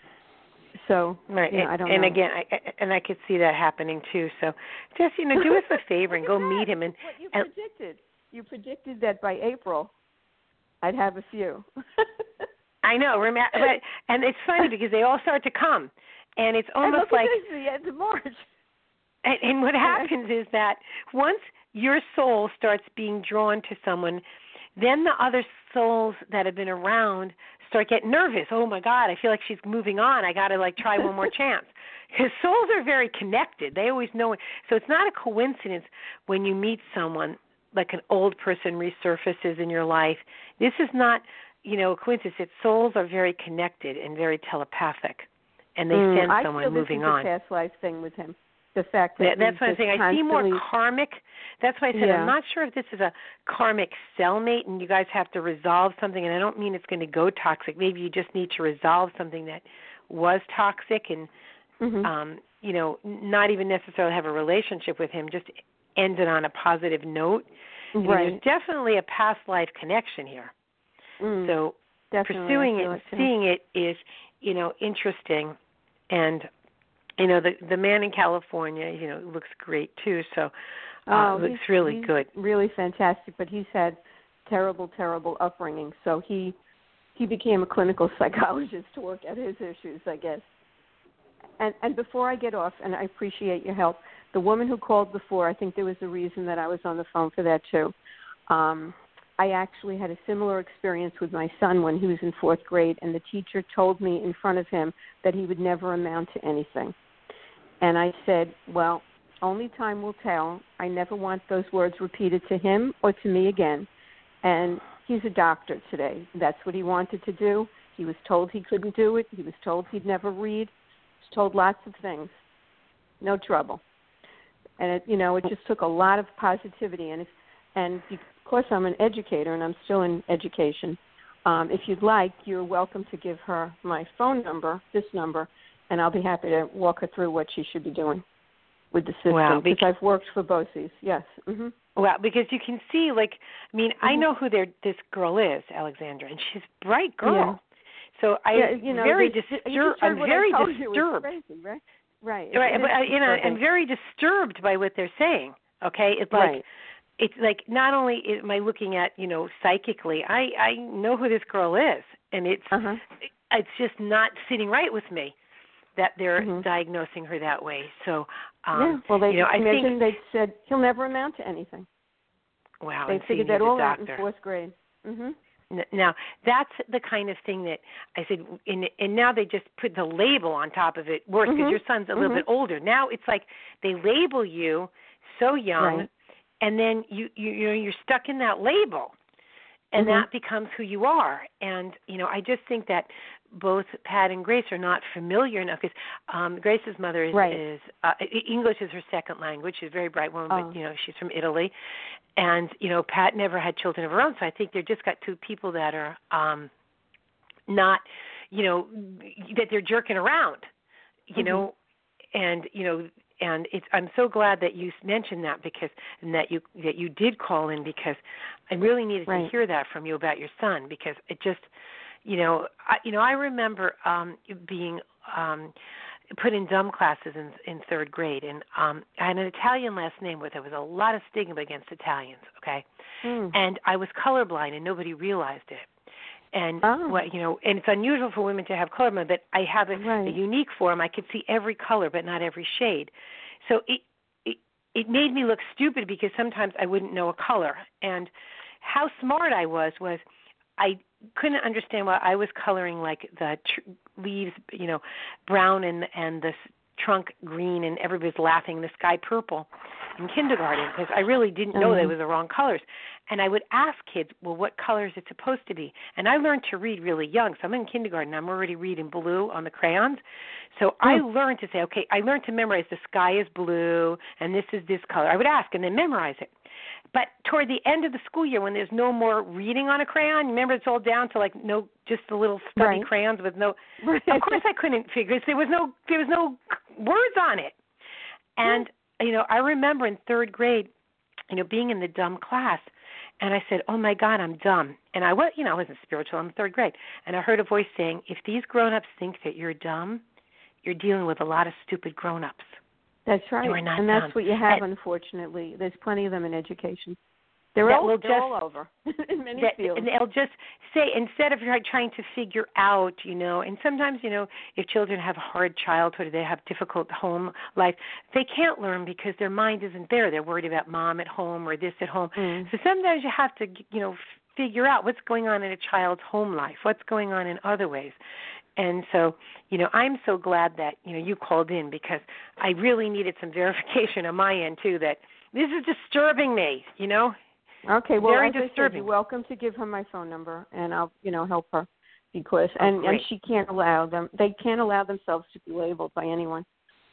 So, right. you know, and, I don't and know. again, I, and I could see that happening, too. So just, you know, do us a favor and go that. meet him. And What you and, predicted. You predicted that by April I'd have a few. I know, but, and it's funny because they all start to come, and it's almost and look like at this, the end of March. And, and what happens is that once your soul starts being drawn to someone, then the other souls that have been around start getting nervous. Oh my God, I feel like she's moving on. I got to like try one more chance. Because souls are very connected. They always know it. So it's not a coincidence when you meet someone like an old person resurfaces in your life. This is not, you know, a coincidence. It's souls are very connected and very telepathic, and they mm, sense I someone feel moving this is on. A past life thing with him. The fact that, that that's what I'm saying. I see more karmic that's why I said Yeah. I'm not sure if this is a karmic cellmate and you guys have to resolve something, and I don't mean it's going to go toxic. Maybe you just need to resolve something that was toxic and, mm-hmm. um, you know, not even necessarily have a relationship with him, just end it on a positive note. I mean, Right. there's definitely a past life connection here. Mm, so definitely, pursuing I it feel and too. seeing it is, you know, interesting. And, you know, the the man in California, you know, looks great too. So uh, Oh, looks he's, really he's good. really fantastic, but he's had terrible, terrible upbringing. So he he became a clinical psychologist to work out his issues, I guess. And and before I get off, and I appreciate your help, the woman who called before, I think there was a reason that I was on the phone for that too. Um, I actually had a similar experience with my son when he was in fourth grade, and the teacher told me in front of him that he would never amount to anything. And I said, well, only time will tell. I never want those words repeated to him or to me again. And he's a doctor today. That's what he wanted to do. He was told he couldn't do it. He was told he'd never read. He was told lots of things. No trouble. And, it, you know, it just took a lot of positivity. And, if, and because I'm an educator and I'm still in education, um, if you'd like, you're welcome to give her my phone number, this number, and I'll be happy to walk her through what she should be doing with the system. Wow, because I've worked for both these, yes. Mm-hmm. Well, because you can see, like, I mean, mm-hmm. I know who their, this girl is, Alexandra, and she's a bright girl. Yeah. So I yeah, you know, very this, disturbed. You just heard I'm what very I told disturbed. You. It's crazy, right? Right. Right, it but I, you know, disturbing. I'm very disturbed by what they're saying. Okay, it's like right. it's like not only am I looking at, you know, psychically, I I know who this girl is, and it's uh-huh. it's just not sitting right with me that they're mm-hmm. diagnosing her that way. So um, yeah, well, they you know, I imagine think they said he'll never amount to anything. Wow, they and figured so that all doctor. out in fourth grade. Mm-hmm. Now, that's the kind of thing that I said, and, and now they just put the label on top of it worse because mm-hmm. your son's a little mm-hmm. bit older. Now it's like they label you so young, right. and then you, you, you know, you're stuck in that label, and mm-hmm. that becomes who you are. And, you know, I just think that both Pat and Grace are not familiar enough because um, Grace's mother is, right. is uh, English is her second language. She's a very bright woman, oh. but, you know, she's from Italy. And, you know, Pat never had children of her own, so I think they've just got two people that are um, not, you know, that they're jerking around, you mm-hmm. know, and, you know, and it's, I'm so glad that you mentioned that because, and that you, that you did call in because I really needed right. to hear that from you about your son because it just, you know, I, you know, I remember um, being um, put in dumb classes in, in third grade, and um, I had an Italian last name, but there was a lot of stigma against Italians. Okay, mm. and I was colorblind, and nobody realized it. And oh. what you know, and it's unusual for women to have colorblind, but I have a, right. a unique form. I could see every color, but not every shade. So it, it it made me look stupid because sometimes I wouldn't know a color. And how smart I was was I couldn't understand why I was coloring like the tr- leaves, you know, brown and and the trunk green, and everybody's laughing, the sky purple in kindergarten because I really didn't know mm-hmm. they were the wrong colors. And I would ask kids, well, what color is it supposed to be? And I learned to read really young. So I'm in kindergarten. I'm already reading blue on the crayons. So mm-hmm. I learned to say, okay, I learned to memorize the sky is blue and this is this color. I would ask and then memorize it. But toward the end of the school year when there's no more reading on a crayon, remember it's all down to like no, just the little stubby right. crayons with no, right. of course I couldn't figure it. There was no, there was no words on it. And, mm-hmm. you know, I remember in third grade, you know, being in the dumb class, and I said, oh, my God, I'm dumb. And I was, you know, I wasn't spiritual. I'm in third grade. And I heard a voice saying, if these grown-ups think that you're dumb, you're dealing with a lot of stupid grown-ups. That's right. And, we're not and that's dumb. what you have, and, There's plenty of them in education. They're, all, they're just, all over in many that, fields. And they'll just say, instead of like, trying to figure out, you know, and sometimes, you know, if children have a hard childhood or they have difficult home life, they can't learn because their mind isn't there. They're worried about mom at home or this at home. Mm. So sometimes you have to, you know, figure out what's going on in a child's home life, what's going on in other ways. And so, you know, I'm so glad that, you know, you called in because I really needed some verification on my end, too, that this is disturbing me, you know. Okay, well, Very as I disturbing. said, you're welcome to give her my phone number, and I'll, you know, help her because, oh, and, great. and she can't allow them, they can't allow themselves to be labeled by anyone.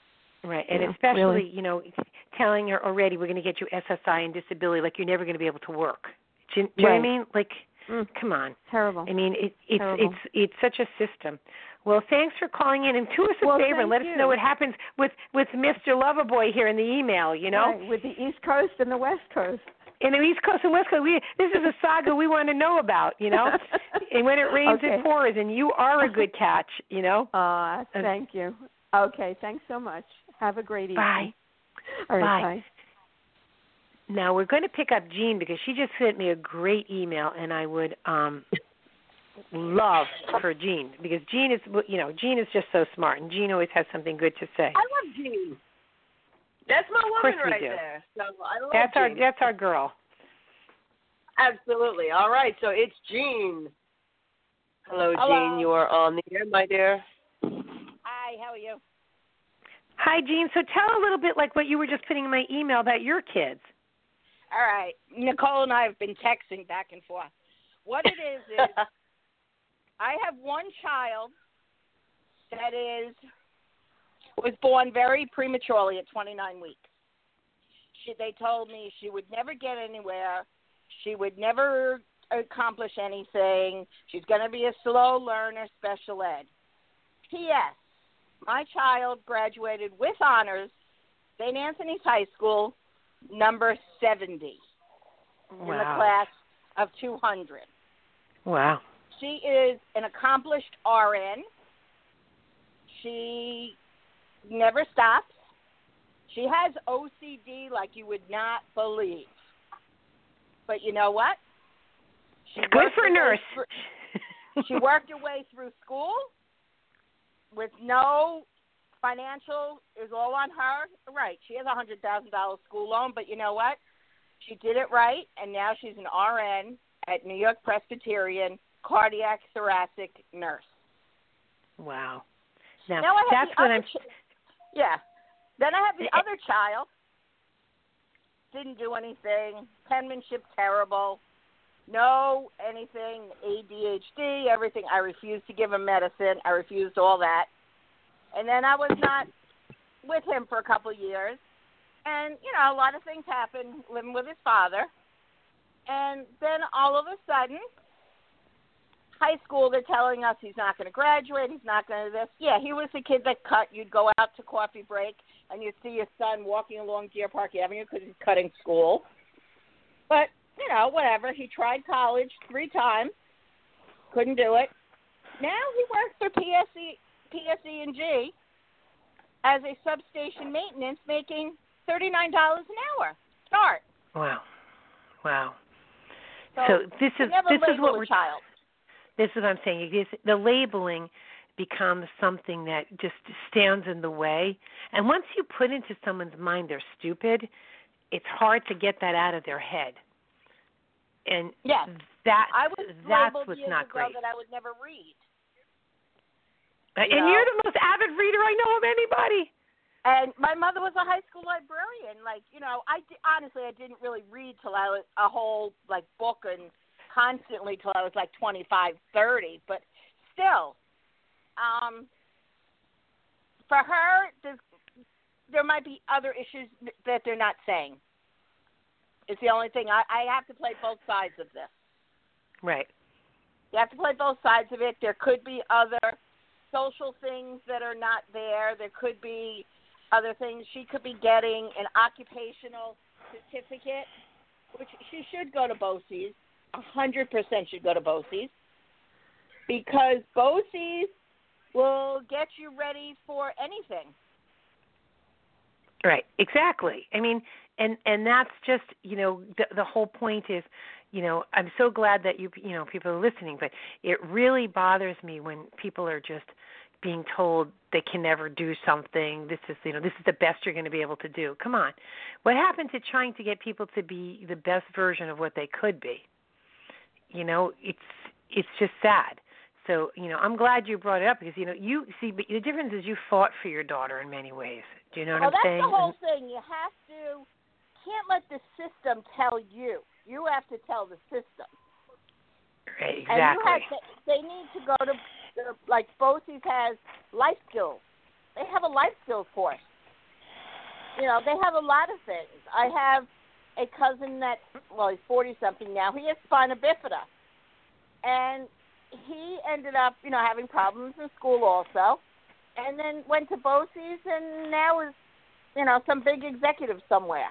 Right, and you know, especially, really. you know, telling her already we're going to get you S S I and disability, like you're never going to be able to work. Do you, do you right. know what I mean? Like, mm. come on. Terrible. I mean, it, it's Terrible. it's it's such a system. Well, thanks for calling in, and do us a well, favor and let you. us know what happens with with Mister Loverboy here in the email. You know, right, with the East Coast and the West Coast. In the East Coast and West Coast, we, this is a saga we want to know about, you know. And when it rains, okay. it pours, and you are a good catch, you know. Uh, thank you. Okay, thanks so much. Have a great evening. Bye. All right, bye. bye. Now, we're going to pick up Jean because she just sent me a great email, and I would um, love for Jean because Jean is, you know, Jean is just so smart, and Jean always has something good to say. I love Jean. That's my woman right do. there. So I love that's Jean. our that's our girl. Absolutely. All right. So it's Jean. Hello, Hello. Jean. You are on the air, my dear. Hi. How are you? Hi, Jean. So tell a little bit like what you were just putting in my email about your kids. All right. Nicole and I have been texting back and forth. What it is is I have one child that is was born very prematurely at twenty-nine weeks. She, they told me she would never get anywhere. She would never accomplish anything. She's going to be a slow learner, special ed. P S. My child graduated with honors, Saint Anthony's High School, number seventy Wow. in the class of two hundred. Wow. She is an accomplished R N. She never stops. She has O C D like you would not believe. But you know what? She Good for a nurse. Through, she worked her way through school with no financial, is all on her. Right, she has a one hundred thousand dollars school loan, but you know what? She did it right, and now she's an R N at New York Presbyterian, cardiac thoracic nurse. Wow. Now, now I have that's the what other I'm... Ch- yeah. Then I have the other child. Didn't do anything. Penmanship terrible. No anything. A D H D, everything. I refused to give him medicine. I refused all that. And then I was not with him for a couple of years. And, you know, a lot of things happened living with his father. And then all of a sudden, high school, they're telling us he's not going to graduate, he's not going to this. Yeah, he was the kid that cut. You'd go out to coffee break, and you'd see your son walking along Deer Park Avenue because he's cutting school. But, you know, whatever. He tried college three times, couldn't do it. Now he works for P S E, P S E and G as a substation maintenance, making thirty-nine dollars an hour. Start. Wow. Wow. So, So this is never this is label what a we're child. This is what I'm saying. It is, the labeling becomes something that just stands in the way. And once you put into someone's mind they're stupid, it's hard to get that out of their head. And yes. that I was that's labeled what's years not ago great. that I would never read. And You know? you're the most avid reader I know of anybody. And my mother was a high school librarian. Like, you know, I di- honestly I didn't really read till I was a whole like book and constantly till I was like twenty-five, thirty. But still, um, for her, there's, there might be other issues that they're not saying. It's the only thing. I, I have to play both sides of this. Right. You have to play both sides of it. There could be other social things that are not there. There could be other things. She could be getting an occupational certificate, which she should go to BOCES. A hundred percent should go to BOCES, because BOCES will get you ready for anything. Right, exactly. I mean, and and that's just, you know, the, the whole point is, you know, I'm so glad that you you know people are listening, but it really bothers me when people are just being told they can never do something. This is, you know, this is the best you're going to be able to do. Come on, what happened to trying to get people to be the best version of what they could be? You know, it's it's just sad. So, you know, I'm glad you brought it up because, you know, you see, but the difference is you fought for your daughter in many ways. Do you know what well, I'm saying? Well, that's the whole thing. You have to, can't let the system tell you. You have to tell the system. Right, exactly. And you have to, they need to go to, like BOCES has life skills. They have a life skills course. You know, they have a lot of things. I have a cousin that, well, he's forty-something now. He has spina bifida. And he ended up, you know, having problems in school also. And then went to BOCES and now is, you know, some big executive somewhere.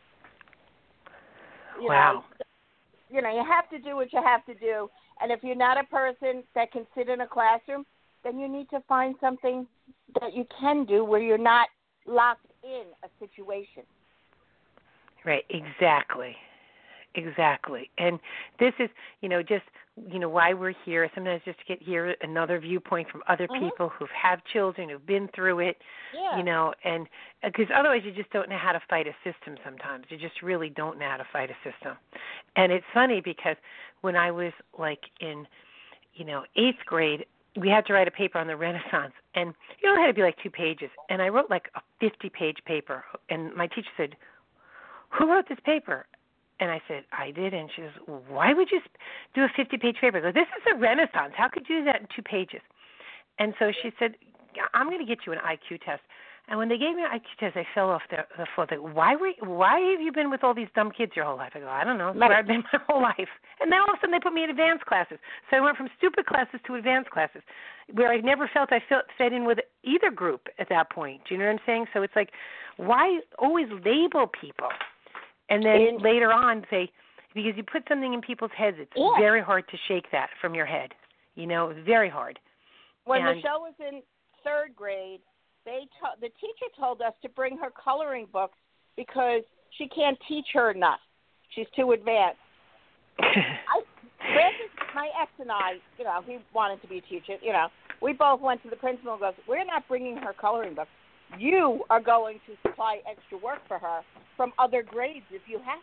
You wow. Know, you know, you have to do what you have to do. And if you're not a person that can sit in a classroom, then you need to find something that you can do where you're not locked in a situation. Right, exactly. Exactly. And this is, you know, just, you know, why we're here. Sometimes just to get here another viewpoint from other mm-hmm. people who've had children, who've been through it, yeah. you know, and because otherwise you just don't know how to fight a system sometimes. You just really don't know how to fight a system. And it's funny because when I was like in, you know, eighth grade, we had to write a paper on the Renaissance, and you know, it had to be like two pages. And I wrote like a fifty-page paper, and my teacher said, "Who wrote this paper?" And I said, "I did." And she goes, "Why would you do a fifty-page paper?" I go, "This is the Renaissance. How could you do that in two pages?" And so she said, "I'm going to get you an I Q test." And when they gave me an I Q test, I fell off the, the floor. They go, why were you, why have you been with all these dumb kids your whole life? I go, I don't know. That's where I've been my whole life. And then all of a sudden they put me in advanced classes. So I went from stupid classes to advanced classes, where I never felt I felt fit in with either group at that point. Do you know what I'm saying? So it's like, why always label people? And then in, later on say, because you put something in people's heads, it's yeah. very hard to shake that from your head. You know, very hard. When and, Michelle was in third grade, they to- the teacher told us to bring her coloring books because she can't teach her enough. She's too advanced. I, Francis, my ex and I, you know, he wanted to be a teacher. You know, we both went to the principal and goes, "We're not bringing her coloring books. You are going to supply extra work for her from other grades if you have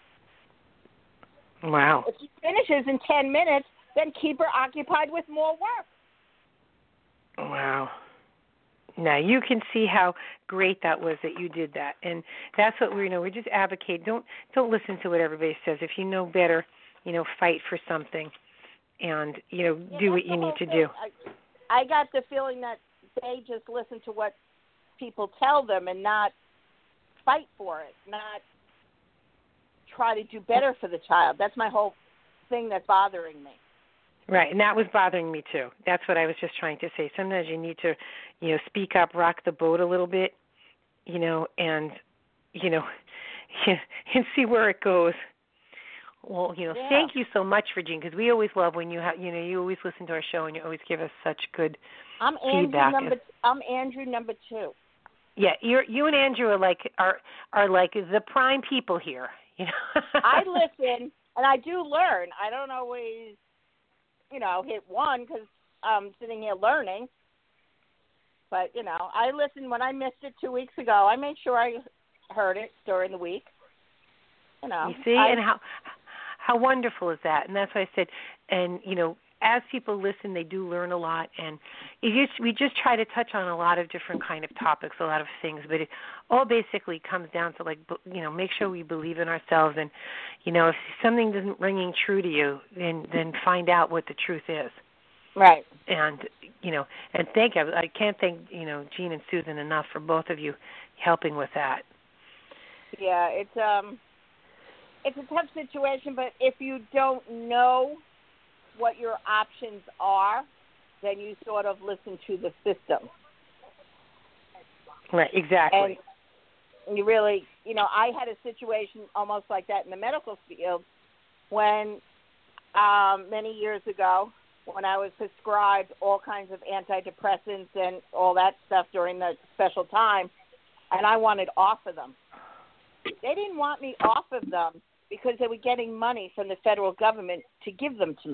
to." Wow. If she finishes in ten minutes, then keep her occupied with more work. Wow. Now you can see how great that was that you did that, and that's what we you know. We just advocate. Don't don't listen to what everybody says. If you know better, you know, fight for something, and you know, yeah, do what you need to thing. do. I, I got the feeling that they just listen to what people tell them and not fight for it, not try to do better for the child. That's my whole thing that's bothering me. Right, and that was bothering me too. That's what I was just trying to say. Sometimes you need to, you know, speak up, rock the boat a little bit, you know, and, you know, and see where it goes. Well, you know, yeah. thank you so much, Regine, because we always love when you have, you know, you always listen to our show and you always give us such good I'm feedback. Andrew number. I'm Andrew number two. Yeah, you're you and Andrew are like are are like the prime people here. You know, I listen and I do learn. I don't always, you know, hit one because I'm sitting here learning. But, you know, I listened when I missed it two weeks ago. I made sure I heard it during the week. You know. You see, I, and how how wonderful is that? And that's why I said, and, you know, as people listen, they do learn a lot. And it just, we just try to touch on a lot of different kind of topics, a lot of things. But it all basically comes down to, like, you know, make sure we believe in ourselves. And, you know, if something isn't ringing true to you, then, then find out what the truth is. Right. And, you know, and thank you. I can't thank, you know, Jean and Susan enough for both of you helping with that. Yeah, it's um, it's a tough situation, but if you don't know what your options are, then you sort of listen to the system. Right, exactly. And you really, you know, I had a situation almost like that in the medical field when um, many years ago, when I was prescribed all kinds of antidepressants and all that stuff during the special time, and I wanted off of them. They didn't want me off of them because they were getting money from the federal government to give them to me.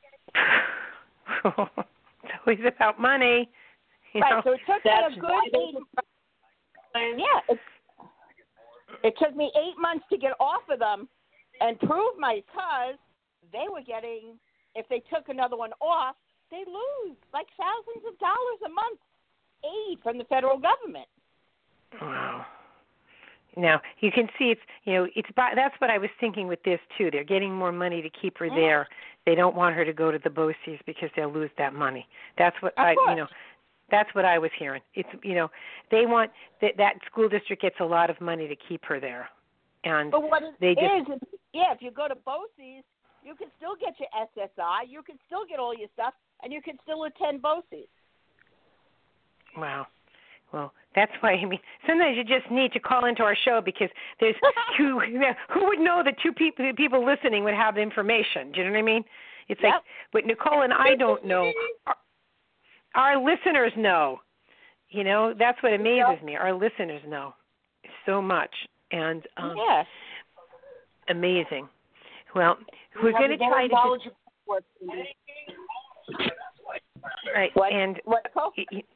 It's always about money. You right, know, so it took me a good eight Yeah, it, it took me eight months to get off of them and prove my cause. They were getting, if they took another one off, they lose like thousands of dollars a month aid from the federal government. Wow. Now, you can see it's, you know, it's that's what I was thinking with this, too. They're getting more money to keep her there. They don't want her to go to the BOCES because they'll lose that money. That's what of I, course. you know, That's what I was hearing. It's you know they want that that school district gets a lot of money to keep her there, and but what it they is, just, is, yeah, if you go to BOCES, you can still get your S S I, you can still get all your stuff, and you can still attend BOCES. Wow. Well, that's why, I mean, sometimes you just need to call into our show because there's who who would know that two people people listening would have the information. Do you know what I mean? It's Yep. like what Nicole and I don't know. Our, our listeners know. You know, that's what amazes Yep. me. Our listeners know so much. And um, yeah. amazing. Well, we're going to try to just, right. What? And What? Oh.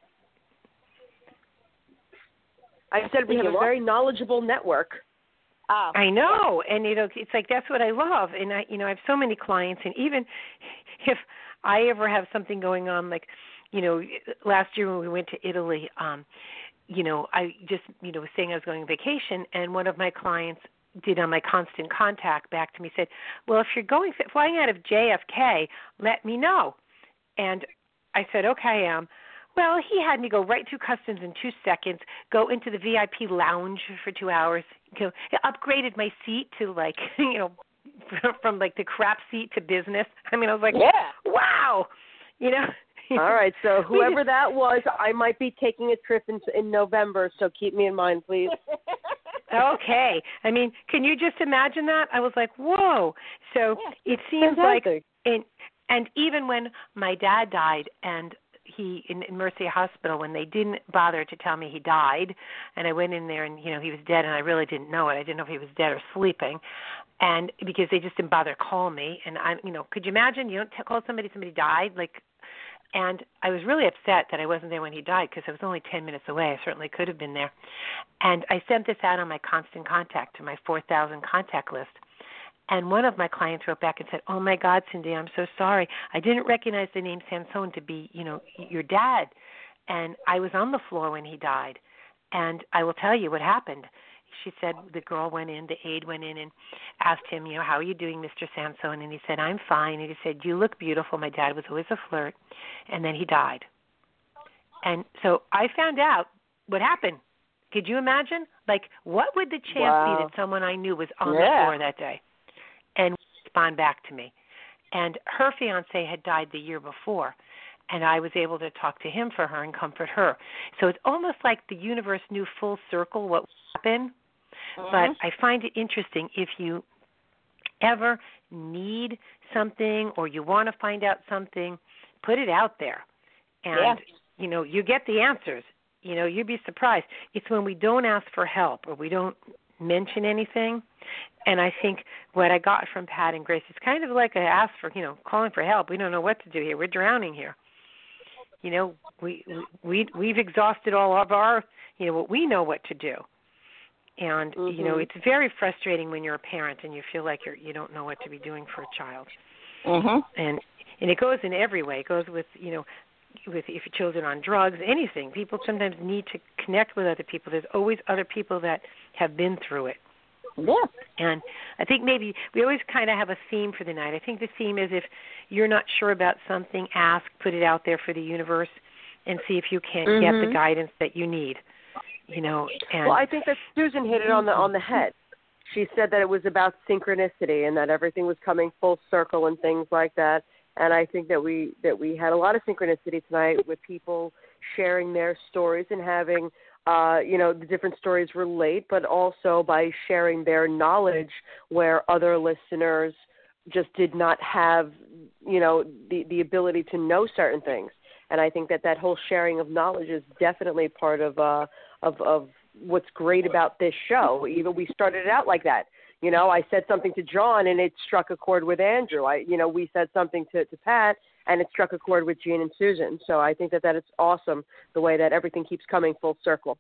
I said we have a very knowledgeable network. Oh. I know, and you know, it's like that's what I love, and I, you know, I have so many clients, and even if I ever have something going on, like, you know, last year when we went to Italy, um, you know, I just, you know, was saying I was going on vacation, and one of my clients did on my constant contact back to me said, well, if you're going flying out of J F K, let me know, and I said, okay, um. Well, he had me go right through customs in two seconds, go into the V I P lounge for two hours, go, upgraded my seat to like, you know, from like the crap seat to business. I mean, I was like, yeah. wow, you know. All right, so whoever just, that was, I might be taking a trip in, in November, so keep me in mind, please. Okay. I mean, can you just imagine that? I was like, whoa. So yeah. it seems Fantastic. like, in, and even when my dad died and he in, in Mercy Hospital, when they didn't bother to tell me he died, and I went in there and, you know, he was dead, and I really didn't know it. I didn't know if he was dead or sleeping, and because they just didn't bother to call me. And I, you know, could you imagine? You don't t- call somebody, somebody died, like, and I was really upset that I wasn't there when he died because I was only ten minutes away. I certainly could have been there. And I sent this out on my constant contact to my four thousand contact list. And one of my clients wrote back and said, oh, my God, Cindy, I'm so sorry. I didn't recognize the name Sansone to be, you know, your dad. And I was on the floor when he died. And I will tell you what happened. She said the girl went in, the aide went in and asked him, you know, how are you doing, Mister Sansone? And he said, I'm fine. And he said, you look beautiful. My dad was always a flirt. And then he died. And so I found out what happened. Could you imagine? Like, what would the chance Wow. be that someone I knew was on yeah. the floor that day? And respond back to me. And her fiance had died the year before, and I was able to talk to him for her and comfort her. So it's almost like the universe knew full circle what would happen. Mm-hmm. But I find it interesting if you ever need something or you want to find out something, put it out there. And, yeah. you know, you get the answers. You know, you'd be surprised. It's when we don't ask for help or we don't mention anything. And I think what I got from Pat and Grace is kind of like I asked for, you know, calling for help. We don't know what to do here. We're drowning here. You know, we we we've exhausted all of our, you know, what we know what to do. And mm-hmm. you know, it's very frustrating when you're a parent and you feel like you're you don't know what to be doing for a child. Mhm. And and it goes in every way. It goes with, you know, with if your children on drugs, anything. People sometimes need to connect with other people. There's always other people that have been through it. Yeah. And I think maybe we always kind of have a theme for the night. I think the theme is if you're not sure about something, ask, put it out there for the universe, and see if you can mm-hmm. get the guidance that you need. You know. And well, I think that Susan hit it on the on the head. She said that it was about synchronicity and that everything was coming full circle and things like that. And I think that we that we had a lot of synchronicity tonight with people sharing their stories and having. Uh, you know, the different stories relate, but also by sharing their knowledge where other listeners just did not have, you know, the, the ability to know certain things. And I think that that whole sharing of knowledge is definitely part of, uh, of, of what's great about this show. Even we started it out like that. You know, I said something to John and it struck a chord with Andrew. I, you know, we said something to, to Pat and it struck a chord with Jean and Susan. So I think that that is awesome, the way that everything keeps coming full circle.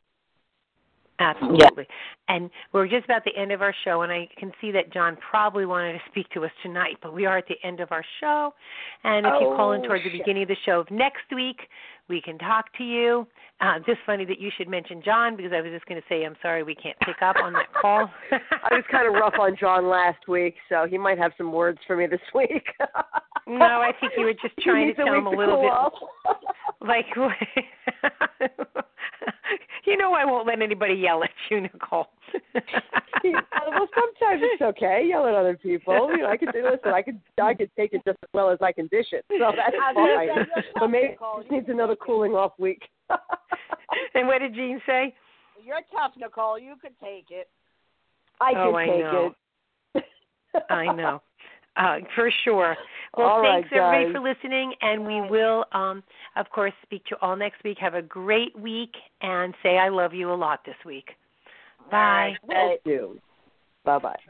Absolutely. Yeah. And we're just about the end of our show, and I can see that John probably wanted to speak to us tonight, but we are at the end of our show. And if oh, you call in towards shit. the beginning of the show of next week, we can talk to you. Uh, just funny that you should mention John, because I was just going to say, I'm sorry we can't pick up on that call. I was kind of rough on John last week, so he might have some words for me this week. No, I think you were just trying to tell him a little bit. Like, you know, I won't let anybody yell at you, Nicole. Well, sometimes it's okay. Yell at other people. You know, I can say, listen, I can, I can take it just as well as I can dish it. So that's fine. But maybe it just needs another cooling off week. And what did Jean say? You're tough, Nicole. You could take it. I oh, can I take know. it. I know. Uh, for sure. Well, all thanks right, everybody guys. for listening, and we will, um, of course, speak to you all next week. Have a great week, and say I love you a lot this week. Bye. Thank you. Bye-bye.